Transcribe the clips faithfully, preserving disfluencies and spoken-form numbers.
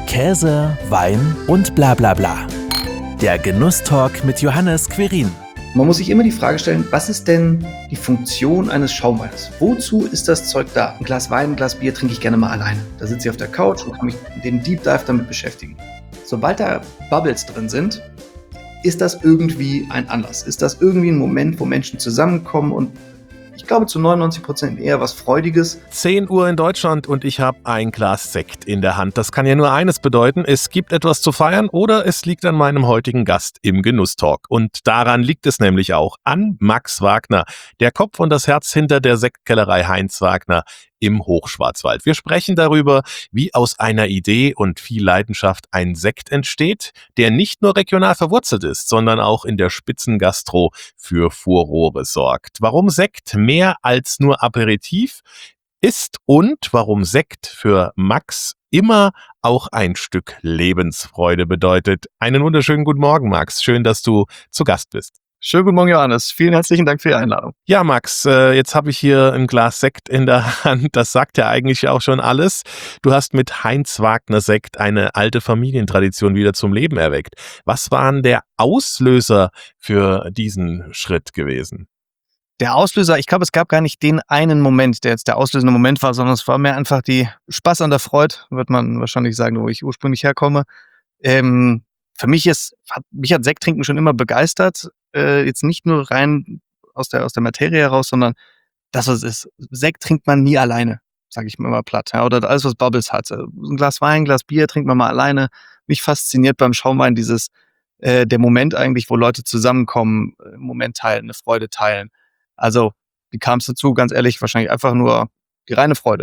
Käse, Wein und bla bla bla. Der Genusstalk mit Johannes Querin. Man muss sich immer die Frage stellen, was ist denn die Funktion eines Schaumweins? Wozu ist das Zeug da? Ein Glas Wein, ein Glas Bier trinke ich gerne mal alleine. Da sitze ich auf der Couch und kann mich den Deep Dive damit beschäftigen. Sobald da Bubbles drin sind, ist das irgendwie ein Anlass. Ist das irgendwie ein Moment, wo Menschen zusammenkommen und ich glaube zu neunundneunzig Prozent eher was Freudiges. zehn Uhr in Deutschland und ich habe ein Glas Sekt in der Hand. Das kann ja nur eines bedeuten, es gibt etwas zu feiern oder es liegt an meinem heutigen Gast im Genusstalk. Und daran liegt es nämlich auch, an Max Wagner, der Kopf und das Herz hinter der Sektkellerei Heinz Wagner im Hochschwarzwald. Wir sprechen darüber, wie aus einer Idee und viel Leidenschaft ein Sekt entsteht, der nicht nur regional verwurzelt ist, sondern auch in der Spitzengastro für Furore sorgt. Warum Sekt mehr als nur Aperitif ist und warum Sekt für Max immer auch ein Stück Lebensfreude bedeutet. Einen wunderschönen guten Morgen, Max. Schön, dass du zu Gast bist. Schönen guten Morgen, Johannes. Vielen herzlichen Dank für die Einladung. Ja, Max, äh, jetzt habe ich hier ein Glas Sekt in der Hand. Das sagt ja eigentlich auch schon alles. Du hast mit Heinz Wagner Sekt eine alte Familientradition wieder zum Leben erweckt. Was war denn der Auslöser für diesen Schritt gewesen? Der Auslöser, ich glaube, es gab gar nicht den einen Moment, der jetzt der auslösende Moment war, sondern es war mehr einfach die Spaß an der Freude, wird man wahrscheinlich sagen, wo ich ursprünglich herkomme. Ähm, für mich ist, hat, mich hat Sekttrinken schon immer begeistert. Äh, jetzt nicht nur rein aus der, aus der Materie heraus, sondern das, was es ist. Sekt trinkt man nie alleine, sage ich mir mal platt. Ja, oder alles, was Bubbles hat. Ein Glas Wein, ein Glas Bier trinkt man mal alleine. Mich fasziniert beim Schaumwein dieses, äh, der Moment eigentlich, wo Leute zusammenkommen, einen Moment teilen, eine Freude teilen. Also, wie kam es dazu? Ganz ehrlich, wahrscheinlich einfach nur die reine Freude.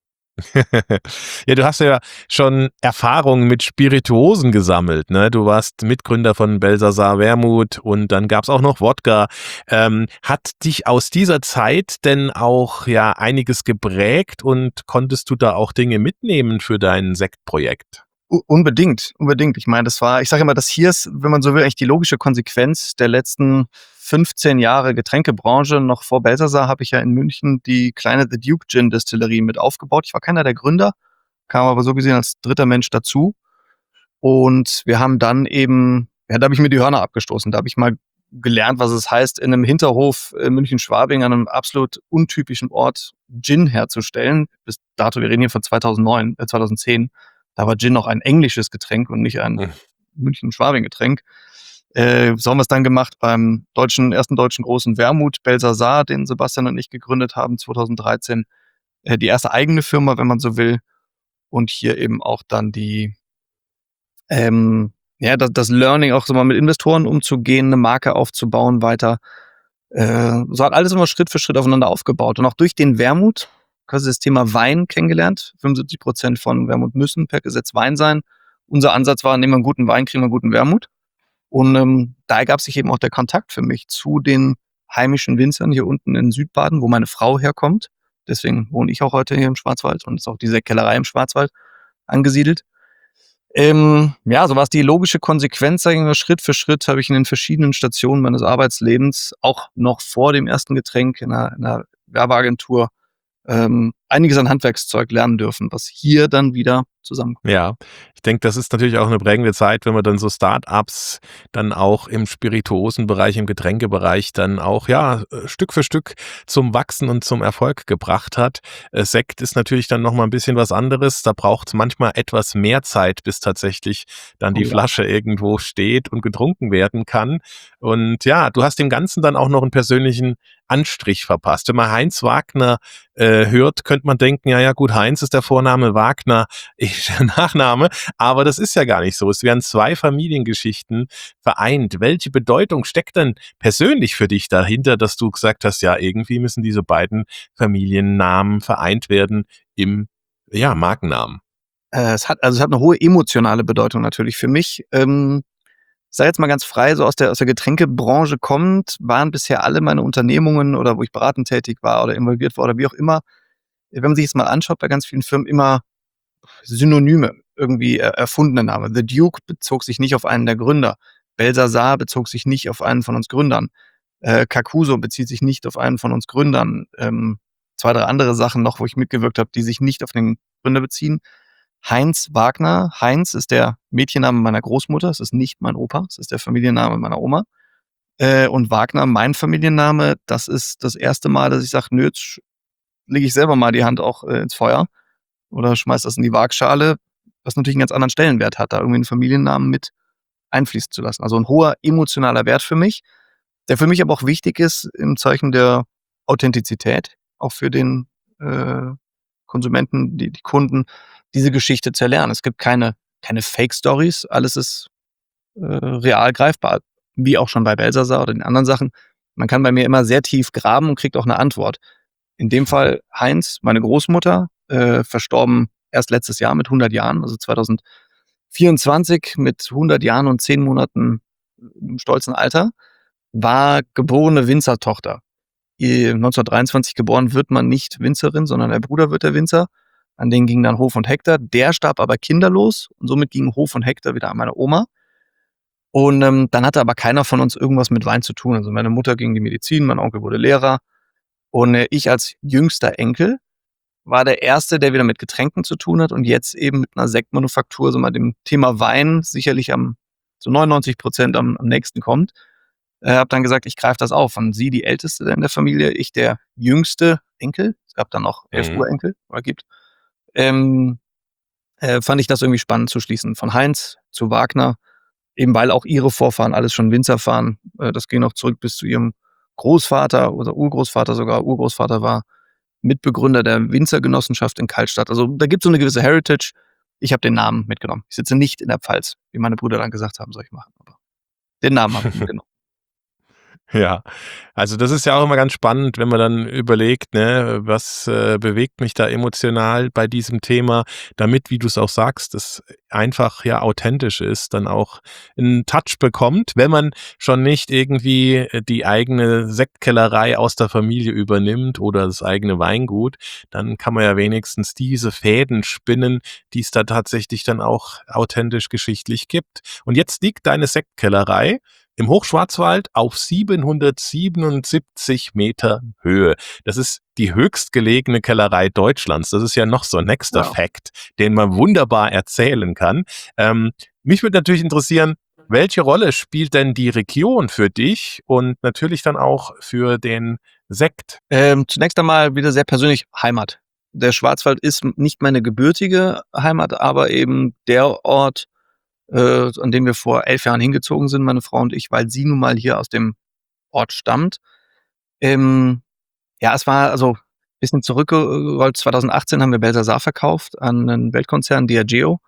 Ja, du hast ja schon Erfahrungen mit Spirituosen gesammelt, ne? Du warst Mitgründer von Belsasar Wermut und dann gab's auch noch Wodka. Ähm, hat dich aus dieser Zeit denn auch ja einiges geprägt und konntest du da auch Dinge mitnehmen für dein Sektprojekt? U- Unbedingt, unbedingt. Ich meine, das war, ich sage immer, das hier ist, wenn man so will, eigentlich die logische Konsequenz der letzten fünfzehn Jahre Getränkebranche. Noch vor Belsasar habe ich ja in München die kleine The Duke Gin Distillerie mit aufgebaut. Ich war keiner der Gründer, kam aber so gesehen als dritter Mensch dazu. Und wir haben dann eben, ja, da habe ich mir die Hörner abgestoßen. Da habe ich mal gelernt, was es heißt, in einem Hinterhof in München-Schwabing an einem absolut untypischen Ort Gin herzustellen. Bis dato, wir reden hier von zweitausendneun, äh, zweitausendzehn. Da war Gin noch ein englisches Getränk und nicht ein Hm. München-Schwabing-Getränk. Äh, so haben wir es dann gemacht beim deutschen, ersten deutschen großen Wermut, Belsasar, den Sebastian und ich gegründet haben, zweitausenddreizehn. Äh, die erste eigene Firma, wenn man so will. Und hier eben auch dann die, ähm, ja, das, das Learning, auch so mal mit Investoren umzugehen, eine Marke aufzubauen, weiter. Äh, so hat alles immer Schritt für Schritt aufeinander aufgebaut. Und auch durch den Wermut, quasi das Thema Wein kennengelernt. fünfundsiebzig Prozent von Wermut müssen per Gesetz Wein sein. Unser Ansatz war, nehmen wir einen guten Wein, kriegen wir einen guten Wermut. Und ähm, da ergab sich eben auch der Kontakt für mich zu den heimischen Winzern hier unten in Südbaden, wo meine Frau herkommt. Deswegen wohne ich auch heute hier im Schwarzwald und ist auch diese Kellerei im Schwarzwald angesiedelt. Ähm, ja, so war es die logische Konsequenz, sagen wir, Schritt für Schritt habe ich in den verschiedenen Stationen meines Arbeitslebens, auch noch vor dem ersten Getränk in einer, in einer Werbeagentur, ähm, einiges an Handwerkszeug lernen dürfen, was hier dann wieder zusammenkommt. Ja, ich denke, das ist natürlich auch eine prägende Zeit, wenn man dann so Start-ups dann auch im Spirituosenbereich, im Getränkebereich dann auch, ja, äh, Stück für Stück zum Wachsen und zum Erfolg gebracht hat. Äh, Sekt ist natürlich dann noch mal ein bisschen was anderes. Da braucht es manchmal etwas mehr Zeit, bis tatsächlich dann Oh die ja. Flasche irgendwo steht und getrunken werden kann. Und ja, du hast dem Ganzen dann auch noch einen persönlichen Anstrich verpasst. Wenn man Heinz Wagner äh, hört, könnte man denken, ja, ja, gut, Heinz ist der Vorname, Wagner ist der Nachname, aber das ist ja gar nicht so. Es werden zwei Familiengeschichten vereint. Welche Bedeutung steckt denn persönlich für dich dahinter, dass du gesagt hast, ja, irgendwie müssen diese beiden Familiennamen vereint werden im, ja, Markennamen? Äh, es hat, also es hat eine hohe emotionale Bedeutung natürlich für mich. Ähm, ich sage jetzt mal ganz frei, so aus der, aus der Getränkebranche kommend, waren bisher alle meine Unternehmungen oder wo ich beratend tätig war oder involviert war oder wie auch immer, wenn man sich das mal anschaut bei ganz vielen Firmen, immer Synonyme, irgendwie äh, erfundene Name. The Duke bezog sich nicht auf einen der Gründer. Belsasar bezog sich nicht auf einen von uns Gründern. Äh, Kakuso bezieht sich nicht auf einen von uns Gründern. Ähm, zwei, drei andere Sachen noch, wo ich mitgewirkt habe, die sich nicht auf den Gründer beziehen. Heinz Wagner. Heinz ist der Mädchenname meiner Großmutter. Es ist nicht mein Opa. Es ist der Familienname meiner Oma. Äh, und Wagner, mein Familienname, das ist das erste Mal, dass ich sage, nö, jetzt lege ich selber mal die Hand auch äh, ins Feuer oder schmeiß das in die Waagschale, was natürlich einen ganz anderen Stellenwert hat, da irgendwie einen Familiennamen mit einfließen zu lassen. Also ein hoher emotionaler Wert für mich, der für mich aber auch wichtig ist im Zeichen der Authentizität, auch für den äh, Konsumenten, die, die Kunden, diese Geschichte zu erlernen. Es gibt keine, keine Fake-Stories, alles ist äh, real greifbar, wie auch schon bei Belsasar oder den anderen Sachen. Man kann bei mir immer sehr tief graben und kriegt auch eine Antwort. In dem Fall Heinz, meine Großmutter, äh, verstorben erst letztes Jahr mit hundert Jahren, also zweitausendvierundzwanzig mit hundert Jahren und zehn Monaten im stolzen Alter, war geborene Winzertochter. neunzehnhundertdreiundzwanzig geboren wird man nicht Winzerin, sondern der Bruder wird der Winzer. An den ging dann Hof und Hektar. Der starb aber kinderlos und somit gingen Hof und Hektar wieder an meine Oma. Und ähm, dann hatte aber keiner von uns irgendwas mit Wein zu tun. Also meine Mutter ging die Medizin, mein Onkel wurde Lehrer. Und äh, ich als jüngster Enkel war der Erste, der wieder mit Getränken zu tun hat und jetzt eben mit einer Sektmanufaktur, so mal dem Thema Wein sicherlich am so neunundneunzig Prozent am, am nächsten kommt. Äh, habe dann gesagt, ich greife das auf. Und sie die Älteste in der Familie, ich der jüngste Enkel. Es gab dann noch elf Mhm. Urenkel, oder gibt. Ähm, äh, fand ich das irgendwie spannend zu schließen. Von Heinz zu Wagner, eben weil auch ihre Vorfahren alles schon Winzer fahren. Äh, das ging noch zurück bis zu ihrem Großvater oder Urgroßvater sogar. Urgroßvater war Mitbegründer der Winzergenossenschaft in Kaltstadt. Also da gibt es so eine gewisse Heritage. Ich habe den Namen mitgenommen. Ich sitze nicht in der Pfalz, wie meine Brüder dann gesagt haben, soll ich machen. Aber den Namen habe ich mitgenommen. Ja, also das ist ja auch immer ganz spannend, wenn man dann überlegt, ne, was äh, bewegt mich da emotional bei diesem Thema, damit, wie du es auch sagst, es einfach ja authentisch ist, dann auch einen Touch bekommt, wenn man schon nicht irgendwie äh, die eigene Sektkellerei aus der Familie übernimmt oder das eigene Weingut, dann kann man ja wenigstens diese Fäden spinnen, die es da tatsächlich dann auch authentisch geschichtlich gibt. Und jetzt liegt deine Sektkellerei im Hochschwarzwald auf siebenhundertsiebenundsiebzig Meter Höhe. Das ist die höchstgelegene Kellerei Deutschlands. Das ist ja noch so ein nächster Wow. Fact, den man wunderbar erzählen kann. Ähm, mich würde natürlich interessieren, welche Rolle spielt denn die Region für dich und natürlich dann auch für den Sekt? Ähm, zunächst einmal wieder sehr persönlich Heimat. Der Schwarzwald ist nicht meine gebürtige Heimat, aber eben der Ort, äh, an dem wir vor elf Jahren hingezogen sind, meine Frau und ich, weil sie nun mal hier aus dem Ort stammt. Ähm, ja, es war also ein bisschen zurückgerollt. zweitausendachtzehn haben wir Belsasar verkauft an einen Weltkonzern, Diageo.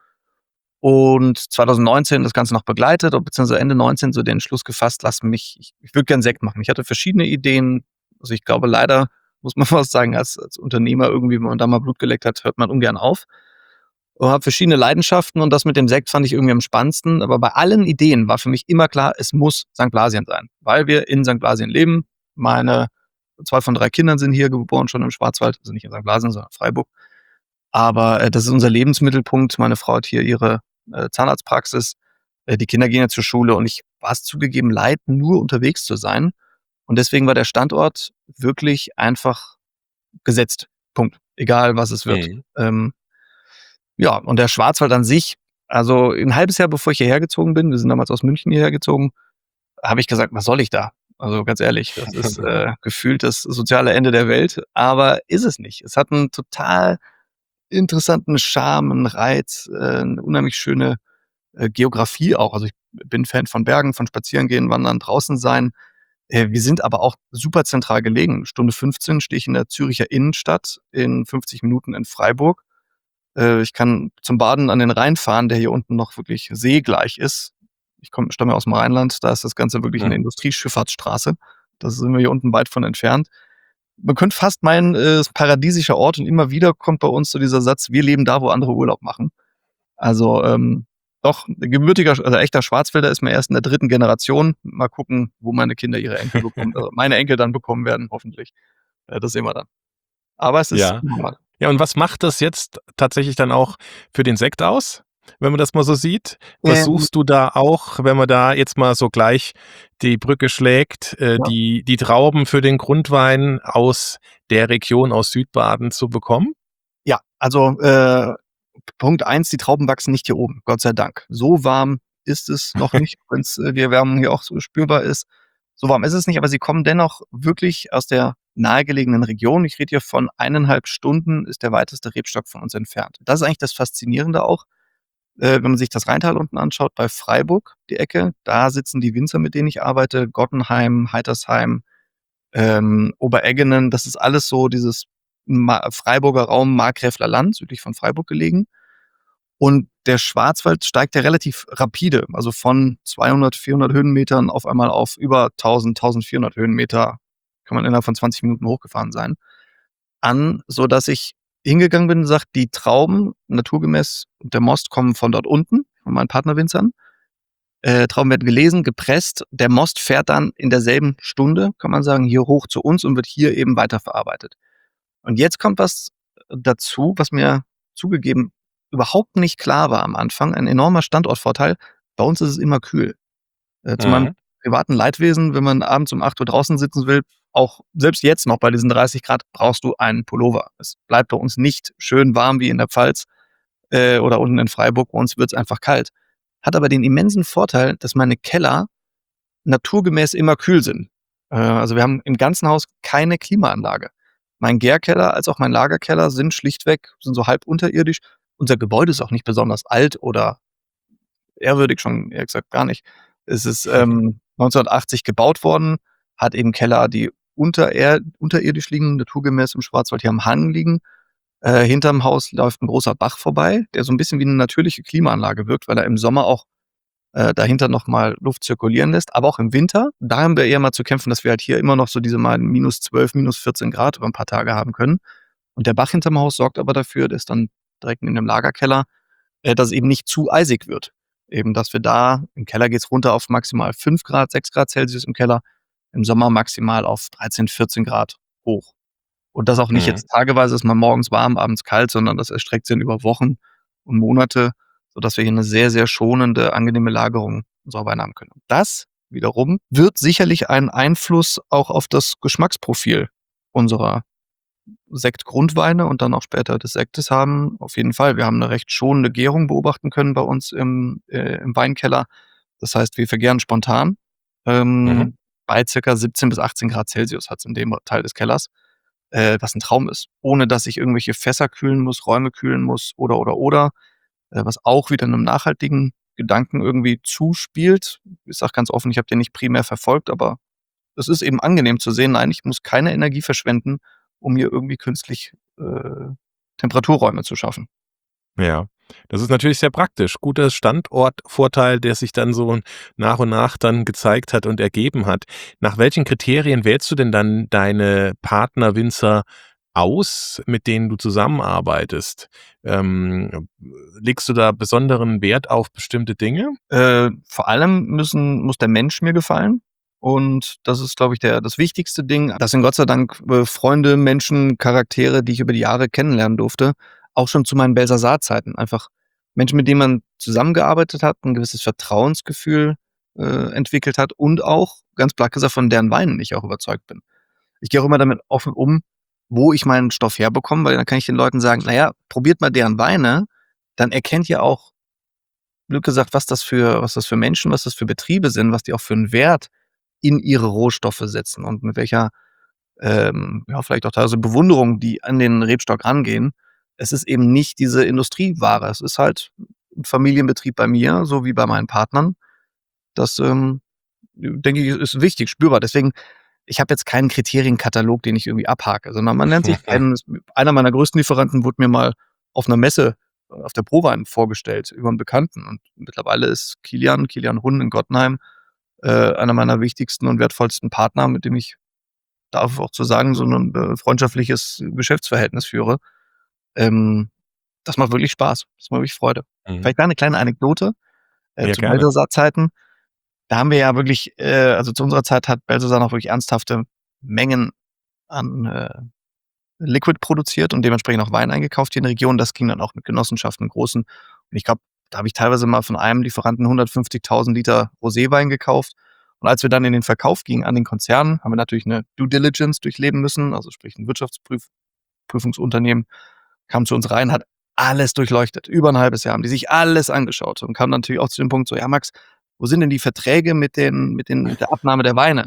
Und zweitausendneunzehn das Ganze noch begleitet, beziehungsweise Ende neunzehn so den Entschluss gefasst, lass mich, ich, ich würde gern Sekt machen. Ich hatte verschiedene Ideen. Also ich glaube, leider muss man fast sagen, als, als Unternehmer irgendwie, wenn man da mal Blut geleckt hat, hört man ungern auf. Und habe verschiedene Leidenschaften und das mit dem Sekt fand ich irgendwie am spannendsten. Aber bei allen Ideen war für mich immer klar, es muss Sankt Blasien sein, weil wir in Sankt Blasien leben. Meine zwei von drei Kindern sind hier geboren, schon im Schwarzwald, also nicht in Sankt Blasien, sondern in Freiburg. Aber äh, das ist unser Lebensmittelpunkt. Meine Frau hat hier ihre äh, Zahnarztpraxis. Äh, die Kinder gehen ja zur Schule und ich war es zugegeben leid, nur unterwegs zu sein. Und deswegen war der Standort wirklich einfach gesetzt. Punkt. Egal, was es wird. Mhm. Ähm, ja, und der Schwarzwald an sich, also ein halbes Jahr bevor ich hierher gezogen bin, wir sind damals aus München hierher gezogen, habe ich gesagt, was soll ich da? Also ganz ehrlich, das ist äh, gefühlt das soziale Ende der Welt, aber ist es nicht. Es hat einen total interessanten Charme, einen Reiz, äh, eine unheimlich schöne äh, Geografie auch. Also ich bin Fan von Bergen, von Spazierengehen, Wandern, draußen sein. Äh, wir sind aber auch super zentral gelegen. Stunde fünfzehn stehe ich in der Züricher Innenstadt, in fünfzig Minuten in Freiburg. Äh, ich kann zum Baden an den Rhein fahren, der hier unten noch wirklich seegleich ist. Ich komme, stamme aus dem Rheinland, da ist das Ganze wirklich eine Mhm. Industrieschifffahrtsstraße. Da sind wir hier unten weit von entfernt. Man könnte fast meinen, es ist ein paradiesischer Ort und immer wieder kommt bei uns so dieser Satz, wir leben da, wo andere Urlaub machen. Also ähm, doch, gebürtiger, also echter Schwarzwälder ist mir erst in der dritten Generation. Mal gucken, wo meine Kinder ihre Enkel bekommen, also meine Enkel dann bekommen werden, hoffentlich. Äh, das sehen wir dann. Aber es ist Ja. normal. Ja, und was macht das jetzt tatsächlich dann auch für den Sekt aus, wenn man das mal so sieht? Ähm, Versuchst du da auch, wenn man da jetzt mal so gleich die Brücke schlägt, äh, Ja. die, die Trauben für den Grundwein aus der Region, aus Südbaden zu bekommen? Ja, also äh, Punkt eins, die Trauben wachsen nicht hier oben, Gott sei Dank. So warm ist es noch nicht, wenn's äh, die Erwärmung hier auch so spürbar ist. So warm ist es nicht, aber sie kommen dennoch wirklich aus der nahegelegenen Region. Ich rede hier von eineinhalb Stunden ist der weiteste Rebstock von uns entfernt. Das ist eigentlich das Faszinierende auch, äh, wenn man sich das Rheintal unten anschaut, bei Freiburg, die Ecke, da sitzen die Winzer, mit denen ich arbeite, Gottenheim, Heitersheim, ähm, Obereggenen, das ist alles so dieses Ma Freiburger Raum, Markgräfler Land, südlich von Freiburg gelegen. Und der Schwarzwald steigt ja relativ rapide, also von zweihundert, vierhundert Höhenmetern auf einmal auf über tausend, tausendvierhundert Höhenmeter, kann man innerhalb von zwanzig Minuten hochgefahren sein, an, sodass ich hingegangen bin und sage, die Trauben, naturgemäß, und der Most kommen von dort unten, von meinen Partnerwinzern. Äh, Trauben werden gelesen, gepresst. Der Most fährt dann in derselben Stunde, kann man sagen, hier hoch zu uns und wird hier eben weiterverarbeitet. Und jetzt kommt was dazu, was mir zugegeben überhaupt nicht klar war am Anfang. Ein enormer Standortvorteil. Bei uns ist es immer kühl. Äh, zu meinem Mhm. privaten Leidwesen, wenn man abends um acht Uhr draußen sitzen will, auch selbst jetzt noch bei diesen dreißig Grad, brauchst du einen Pullover. Es bleibt bei uns nicht schön warm wie in der Pfalz äh, oder unten in Freiburg. Bei uns wird es einfach kalt. Hat aber den immensen Vorteil, dass meine Keller naturgemäß immer kühl sind. Äh, also wir haben im ganzen Haus keine Klimaanlage. Mein Gärkeller als auch mein Lagerkeller sind schlichtweg, sind so halb unterirdisch. Unser Gebäude ist auch nicht besonders alt oder ehrwürdig, schon eher gesagt gar nicht. Es ist ähm, neunzehnhundertachtzig gebaut worden, hat eben Keller, die unter er, unterirdisch liegen, naturgemäß im Schwarzwald hier am Hang liegen. Äh, hinterm Haus läuft ein großer Bach vorbei, der so ein bisschen wie eine natürliche Klimaanlage wirkt, weil er im Sommer auch äh, dahinter nochmal Luft zirkulieren lässt. Aber auch im Winter, da haben wir eher mal zu kämpfen, dass wir halt hier immer noch so diese mal minus zwölf, minus vierzehn Grad über ein paar Tage haben können. Und der Bach hinterm Haus sorgt aber dafür, der ist dann direkt in dem Lagerkeller, äh, dass es eben nicht zu eisig wird. Eben, dass wir da, im Keller geht's runter auf maximal fünf Grad, sechs Grad Celsius im Keller, im Sommer maximal auf dreizehn, vierzehn Grad hoch. Und das auch nicht Mhm. jetzt tageweise ist man morgens warm, abends kalt, sondern das erstreckt sich über Wochen und Monate, sodass wir hier eine sehr, sehr schonende, angenehme Lagerung unserer Weine haben können. Das wiederum wird sicherlich einen Einfluss auch auf das Geschmacksprofil unserer Sektgrundweine und dann auch später des Sektes haben. Auf jeden Fall. Wir haben eine recht schonende Gärung beobachten können bei uns im, äh, im Weinkeller. Das heißt, wir vergären spontan. Mhm. Ähm, bei circa siebzehn bis achtzehn Grad Celsius hat es in dem Teil des Kellers, äh, was ein Traum ist. Ohne dass ich irgendwelche Fässer kühlen muss, Räume kühlen muss oder, oder, oder. Äh, was auch wieder einem nachhaltigen Gedanken irgendwie zuspielt. Ich sage ganz offen, ich habe den nicht primär verfolgt, aber es ist eben angenehm zu sehen, nein, ich muss keine Energie verschwenden, um hier irgendwie künstlich äh, Temperaturräume zu schaffen. Ja, das ist natürlich sehr praktisch. Guter Standortvorteil, der sich dann so nach und nach dann gezeigt hat und ergeben hat. Nach welchen Kriterien wählst du denn dann deine Partnerwinzer aus, mit denen du zusammenarbeitest? Ähm, legst du da besonderen Wert auf bestimmte Dinge? Äh, vor allem müssen muss der Mensch mir gefallen und das ist, glaube ich, der das wichtigste Ding. Das sind Gott sei Dank äh, Freunde, Menschen, Charaktere, die ich über die Jahre kennenlernen durfte, auch schon zu meinen Belsasar-Zeiten. Einfach Menschen, mit denen man zusammengearbeitet hat, ein gewisses Vertrauensgefühl äh, entwickelt hat und auch, ganz platt gesagt, von deren Weinen ich auch überzeugt bin. Ich gehe auch immer damit offen um, wo ich meinen Stoff herbekomme, weil dann kann ich den Leuten sagen: „Na ja, probiert mal deren Weine, dann erkennt ihr auch, blöd gesagt, was das für was das für Menschen, was das für Betriebe sind, was die auch für 'n Wert in ihre Rohstoffe setzen und mit welcher, ähm, ja, vielleicht auch teilweise Bewunderung die an den Rebstock rangehen. Es ist eben nicht diese Industrieware. Es ist halt 'n Familienbetrieb bei mir, so wie bei meinen Partnern. Das, ähm, denke ich, ist wichtig, spürbar. Deswegen, ich habe jetzt keinen Kriterienkatalog, den ich irgendwie abhake, sondern man lernt sich kennen. Es einer meiner größten Lieferanten wurde mir mal auf 'ner Messe, äh, auf der Prowein vorgestellt über 'n Bekannten und mittlerweile ist Kilian Kilian Hunn in Gottenheim, äh, einer meiner wichtigsten und wertvollsten Partner, mit dem ich, darf auch zu sagen, so 'nen äh, freundschaftliches Geschäftsverhältnis führe. Ähm, das macht wirklich Spaß. Das macht wirklich Freude. Mhm. Vielleicht da 'ne kleine Anekdote, äh, Ja, zu gerne. Belsasar-Zeiten. Da haben wir ja wirklich, äh also zu unserer Zeit hat Belsasar noch wirklich ernsthafte Mengen an, äh, Liquid produziert und dementsprechend auch Wein eingekauft hier in der Region. Das ging dann auch mit Genossenschaften, großen. Und ich glaube, da habe ich teilweise mal von einem Lieferanten hundertfünfzigtausend Liter Roséwein gekauft. Und als wir dann in den Verkauf gingen an den Konzern, haben wir natürlich 'ne Due Diligence durchleben müssen, also sprich 'n Wirtschaftsprüf Prüfungsunternehmen kam zu uns rein, hat alles durchleuchtet. Über ein halbes Jahr haben die sich alles angeschaut und kamen natürlich auch zu dem Punkt so, ja Max, wo sind denn die Verträge mit den, mit den, mit der Abnahme der Weine?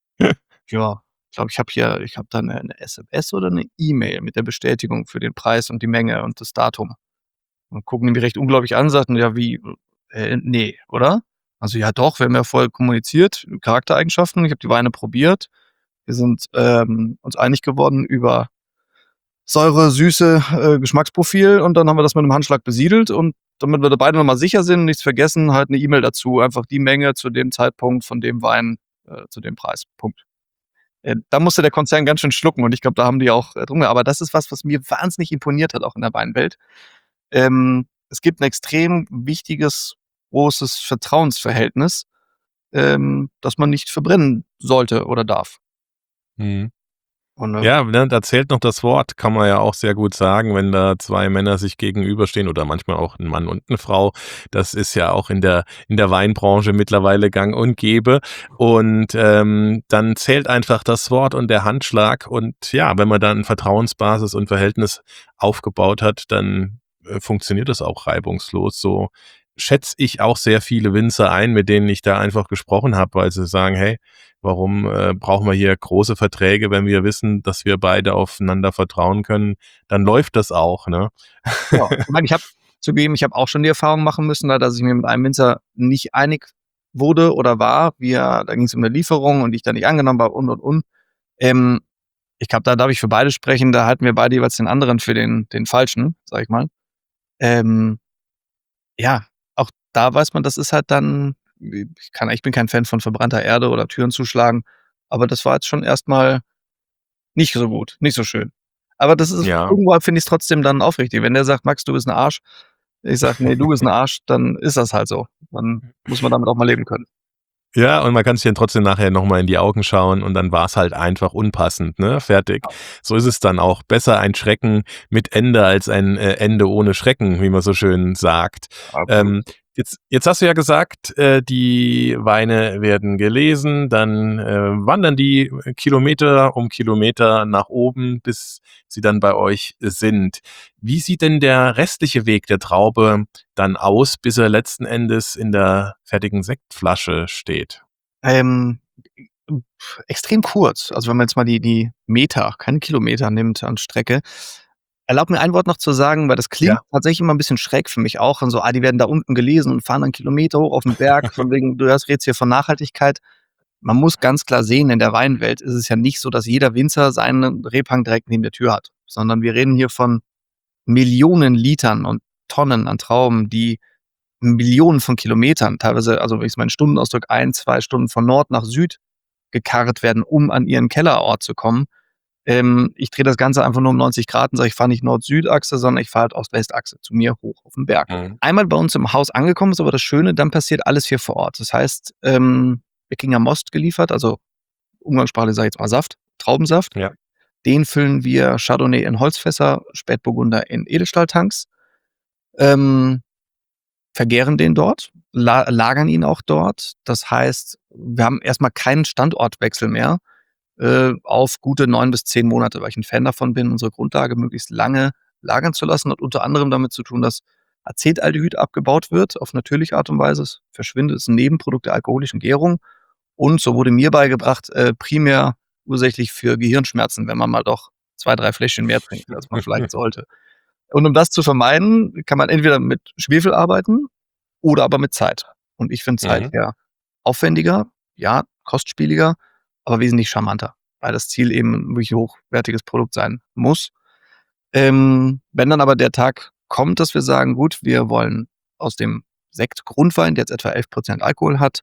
Ja, ich glaube, ich habe hier, ich habe da eine, eine S M S oder eine E-Mail mit der Bestätigung für den Preis und die Menge und das Datum. Und gucken die mich recht unglaublich an, sagten, ja, wie, äh, nee, oder? Also ja doch, wir haben ja voll kommuniziert, Charaktereigenschaften, ich habe die Weine probiert, wir sind ähm, uns einig geworden über Säure, Süße, äh, Geschmacksprofil und dann haben wir das mit einem Handschlag besiedelt und damit wir da beide nochmal sicher sind, nichts vergessen, halt eine E-Mail dazu, einfach die Menge zu dem Zeitpunkt von dem Wein äh, zu dem Preis. Punkt. Äh, da musste der Konzern ganz schön schlucken und ich glaube, da haben die auch äh, drum. Aber das ist was, was mir wahnsinnig imponiert hat, auch in der Weinwelt. Ähm, es gibt ein extrem wichtiges, großes Vertrauensverhältnis, ähm, das man nicht verbrennen sollte oder darf. Mhm. Und, äh, Ja, ne, da zählt noch das Wort, kann man ja auch sehr gut sagen, wenn da zwei Männer sich gegenüberstehen oder manchmal auch ein Mann und eine Frau. Das ist ja auch in der in der Weinbranche mittlerweile gang und gäbe. Und, ähm, dann zählt einfach das Wort und der Handschlag. Und ja, wenn man dann 'n Vertrauensbasis und Verhältnis aufgebaut hat, dann, äh, funktioniert das auch reibungslos. So schätze ich auch sehr viele Winzer ein, mit denen ich da einfach gesprochen habe, weil sie sagen: „Hey, warum, äh, brauchen wir hier große Verträge, wenn wir wissen, dass wir beide aufeinander vertrauen können?“ Dann läuft das auch, ne? ja, ich meine, ich habe zugegeben, ich habe auch schon die Erfahrung machen müssen, da dass ich mir mit einem Winzer nicht einig wurde oder war. Wir da ging's um 'ne Lieferung und ich da nicht angenommen war und, und, und. Ähm, ich glaube, da darf ich für beide sprechen, da halten wir beide jeweils den anderen für den den Falschen, sage ich mal. Ähm, ja, auch da weiß man, das ist halt dann ich kann ich bin kein Fan von verbrannter Erde oder Türen zuschlagen, aber das war jetzt schon erst mal nicht so gut, nicht so schön. Aber das ist Ja. irgendwo finde ich's trotzdem dann aufrichtig. Wenn der sagt: „Max, du bist 'n Arsch“, ich sage: „Ne, du bist 'n Arsch“, dann ist das halt so. Dann muss man damit auch mal leben können. Ja, und man kann sich dann trotzdem nachher noch mal in die Augen schauen und dann war's halt einfach unpassend, ne? Fertig. So ist es dann auch. Besser ein Schrecken mit Ende als ein, äh, Ende ohne Schrecken, wie man so schön sagt. Absolut. Ähm, jetzt jetzt hast du ja gesagt, äh, die Weine werden gelesen, dann, äh, wandern die Kilometer um Kilometer nach oben, bis sie dann bei euch sind. Wie sieht denn der restliche Weg der Traube dann aus, bis er letzten Endes in der fertigen Sektflasche steht? Ähm, extrem kurz. Also, wenn man jetzt mal die die Meter, keine Kilometer nimmt an Strecke. Erlaube mir ein Wort noch zu sagen, weil das klingt Ja. tatsächlich immer 'n bisschen schräg für mich auch und so: „Ah, die werden da unten gelesen und fahren dann Kilometer hoch auf 'n Berg“, von wegen du hast redest hier von Nachhaltigkeit. Man muss ganz klar sehen, in der Weinwelt ist es ja nicht so, dass jeder Winzer seinen Rebhang direkt neben der Tür hat, sondern wir reden hier von Millionen Litern und Tonnen an Trauben, die Millionen von Kilometern, teilweise, also wenn ich's mal in Stunden ausdrücke, ein, zwei Stunden von Nord nach Süd gekarrt werden, um an ihren Kellerort zu kommen. Ähm, ich drehe das Ganze einfach nur um neunzig Grad und sage, ich fahre nicht Nord-Süd-Achse, sondern ich fahre halt Ost-West-Achse zu mir hoch auf 'n Berg. Mhm. Einmal bei uns im Haus angekommen ist aber das Schöne, dann passiert alles hier vor Ort. Das heißt, ähm, wir kriegen ja Most geliefert, also umgangssprachlich sage ich jetzt mal Saft, Traubensaft. Ja. Den füllen wir Chardonnay in Holzfässer, Spätburgunder in Edelstahltanks, ähm, vergären den dort, la lagern ihn auch dort. Das heißt, wir haben erst mal keinen Standortwechsel mehr, äh, auf gute neun bis zehn Monate, weil ich 'n Fan davon bin, unsere Grundlage möglichst lange lagern zu lassen. Hat unter anderem damit zu tun, dass Acetaldehyd abgebaut wird auf natürliche Art und Weise. Es verschwindet, ist 'n Nebenprodukt der alkoholischen Gärung und so wurde mir beigebracht, äh, primär ursächlich für Gehirnschmerzen, wenn man mal doch zwei, drei Fläschchen mehr trinkt, als man vielleicht sollte. Und um das zu vermeiden, kann man entweder mit Schwefel arbeiten oder aber mit Zeit. Und ich finde Zeit Mhm. eher aufwendiger, ja, kostspieliger, aber wesentlich charmanter, weil das Ziel eben 'n wirklich hochwertiges Produkt sein muss. Ähm, wenn dann aber der Tag kommt, dass wir sagen: „Gut, wir wollen aus dem Sekt-Grundwein, der jetzt etwa elf Prozent Alkohol hat,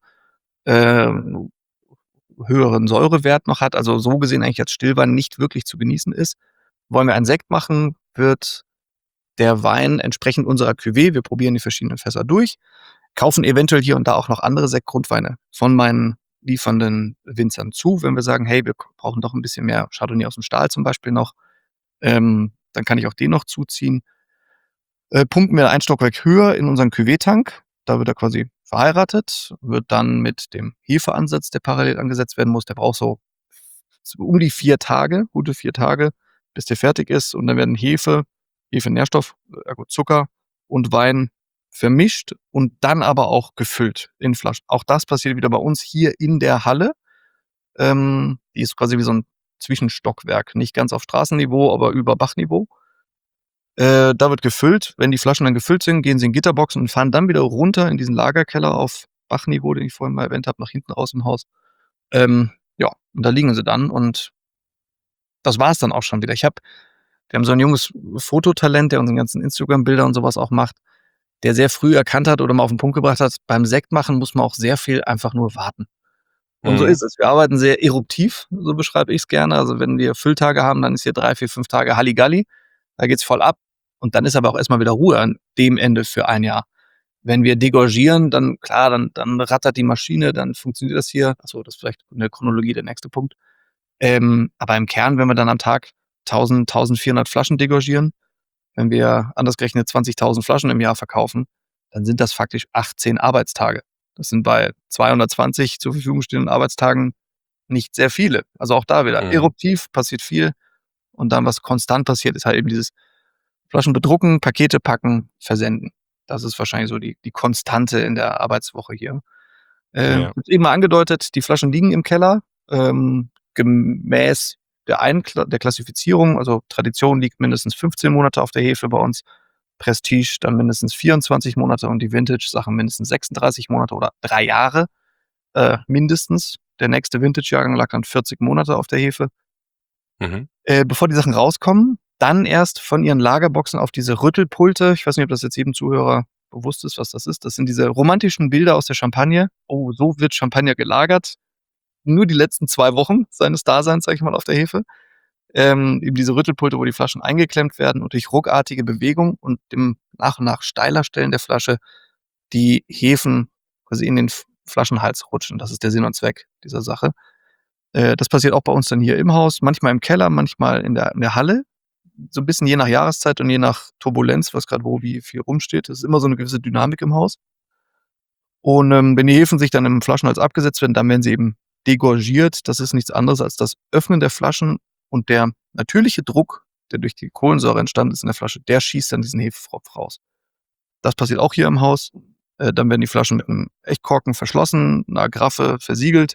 ähm, höheren Säurewert noch hat, also so gesehen eigentlich als Stillwein nicht wirklich zu genießen ist, wollen wir einen Sekt machen, wird der Wein entsprechend unserer Cuvée wir probieren die verschiedenen Fässer durch, kaufen eventuell hier und da auch noch andere Sekt-Grundweine von meinen liefernden Winzern zu. Wenn wir sagen: „Hey, wir k brauchen doch 'n bisschen mehr Chardonnay aus'm Stahl“, zum Beispiel noch, ähm, dann kann ich auch den noch zuziehen. Äh, pumpen wir ein Stockwerk höher in unseren Cuvée-Tank. Da wird er quasi verheiratet, wird dann mit dem Hefeansatz, der parallel angesetzt werden muss, der braucht so so um die vier Tage, gute vier Tage, bis der fertig ist und dann werden Hefe Hefe, Nährstoff, ergo Zucker und Wein vermischt und dann aber auch gefüllt in Flaschen. Auch das passiert wieder bei uns hier in der Halle. Ähm, die ist quasi wie so ein Zwischenstockwerk, nicht ganz auf Straßenniveau, aber über Bachniveau. Äh, da wird gefüllt. Wenn die Flaschen dann gefüllt sind, gehen sie in Gitterboxen und fahren dann wieder runter in diesen Lagerkeller auf Bachniveau, den ich vorhin mal erwähnt habe, nach hinten raus im Haus. Ähm, ja, und da liegen sie dann und das war es dann auch schon wieder. Ich habe wir haben so ein junges Fototalent, der unsere ganzen Instagram-Bilder und sowas auch macht, der sehr früh erkannt hat oder mal auf den Punkt gebracht hat, beim Sekt machen muss man auch sehr viel einfach nur warten. Und so Mhm. ist es. Wir arbeiten sehr eruptiv, so beschreibe ich es gerne. Also wenn wir Fülltage haben, dann ist hier drei, vier, fünf Tage Halligalli. Da geht's voll ab. Und dann ist aber auch erstmal wieder Ruhe an dem Ende für ein Jahr. Wenn wir degorgieren, dann klar, dann, dann rattert die Maschine, dann funktioniert das hier. Achso, das ist vielleicht in der Chronologie der nächste Punkt. Ähm, aber im Kern, wenn wir dann am Tag tausend, tausendvierhundert Flaschen degorgieren, wenn wir anders gerechnet zwanzigtausend Flaschen im Jahr verkaufen, dann sind das faktisch achtzehn Arbeitstage. Das sind bei zweihundertzwanzig zur Verfügung stehenden Arbeitstagen nicht sehr viele. Also auch da wieder Mhm. eruptiv, passiert viel. Und dann, was konstant passiert, ist halt eben dieses Flaschen bedrucken, Pakete packen, versenden. Das ist wahrscheinlich so die, die Konstante in der Arbeitswoche hier. Äh, Ja. Eben mal angedeutet, die Flaschen liegen im Keller, ähm, gemäß der, Einkla der Klassifizierung. Also Tradition liegt mindestens fünfzehn Monate auf der Hefe bei uns. Prestige dann mindestens vierundzwanzig Monate und die Vintage-Sachen mindestens sechsunddreißig Monate oder drei Jahre äh, mindestens. Der nächste Vintage-Jahrgang lag dann vierzig Monate auf der Hefe. Mhm. Äh, bevor die Sachen rauskommen, dann erst von ihren Lagerboxen auf diese Rüttelpulte. Ich weiß nicht, ob das jetzt jedem Zuhörer bewusst ist, was das ist. Das sind diese romantischen Bilder aus der Champagne. Oh, so wird Champagner gelagert. Nur die letzten zwei Wochen seines Daseins, sag ich mal, auf der Hefe. Ähm, eben diese Rüttelpulte, wo die Flaschen eingeklemmt werden und durch ruckartige Bewegung und dem nach und nach steiler Stellen der Flasche die Hefen quasi in den F- Flaschenhals rutschen. Das ist der Sinn und Zweck dieser Sache. Äh, das passiert auch bei uns dann hier im Haus, manchmal im Keller, manchmal in der, in der Halle. So ein bisschen je nach Jahreszeit und je nach Turbulenz, was gerade wo wie viel rumsteht. Es ist immer so eine gewisse Dynamik im Haus. Und ähm, wenn die Hefen sich dann im Flaschenhals abgesetzt werden, dann werden sie eben degorgiert. Das ist nichts anderes als das Öffnen der Flaschen und der natürliche Druck, der durch die Kohlensäure entstanden ist in der Flasche, der schießt dann diesen Hefepfropf raus. Das passiert auch hier im Haus. Äh, dann werden die Flaschen mit einem Echtkorken verschlossen, einer Agraffe versiegelt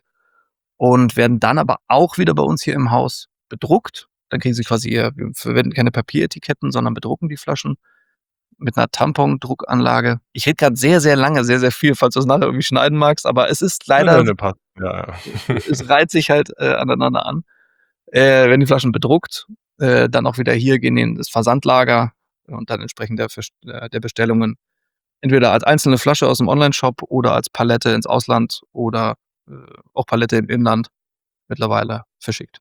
und werden dann aber auch wieder bei uns hier im Haus bedruckt. Dann kriegen sie quasi ihr, wir verwenden keine Papieretiketten, sondern bedrucken die Flaschen mit einer Tampon-Druckanlage. Ich rede gerade sehr, sehr lange, sehr, sehr viel, falls du es nachher irgendwie schneiden magst, aber es ist Nö, leider, nö, nö, passt. Ja, ja. es reiht sich halt äh, aneinander an. Äh, werden die Flaschen bedruckt, äh, dann auch wieder hier gehen in das Versandlager und dann entsprechend der, Vers- äh, der Bestellungen entweder als einzelne Flasche aus dem Onlineshop oder als Palette ins Ausland oder äh, auch Palette im Inland mittlerweile verschickt.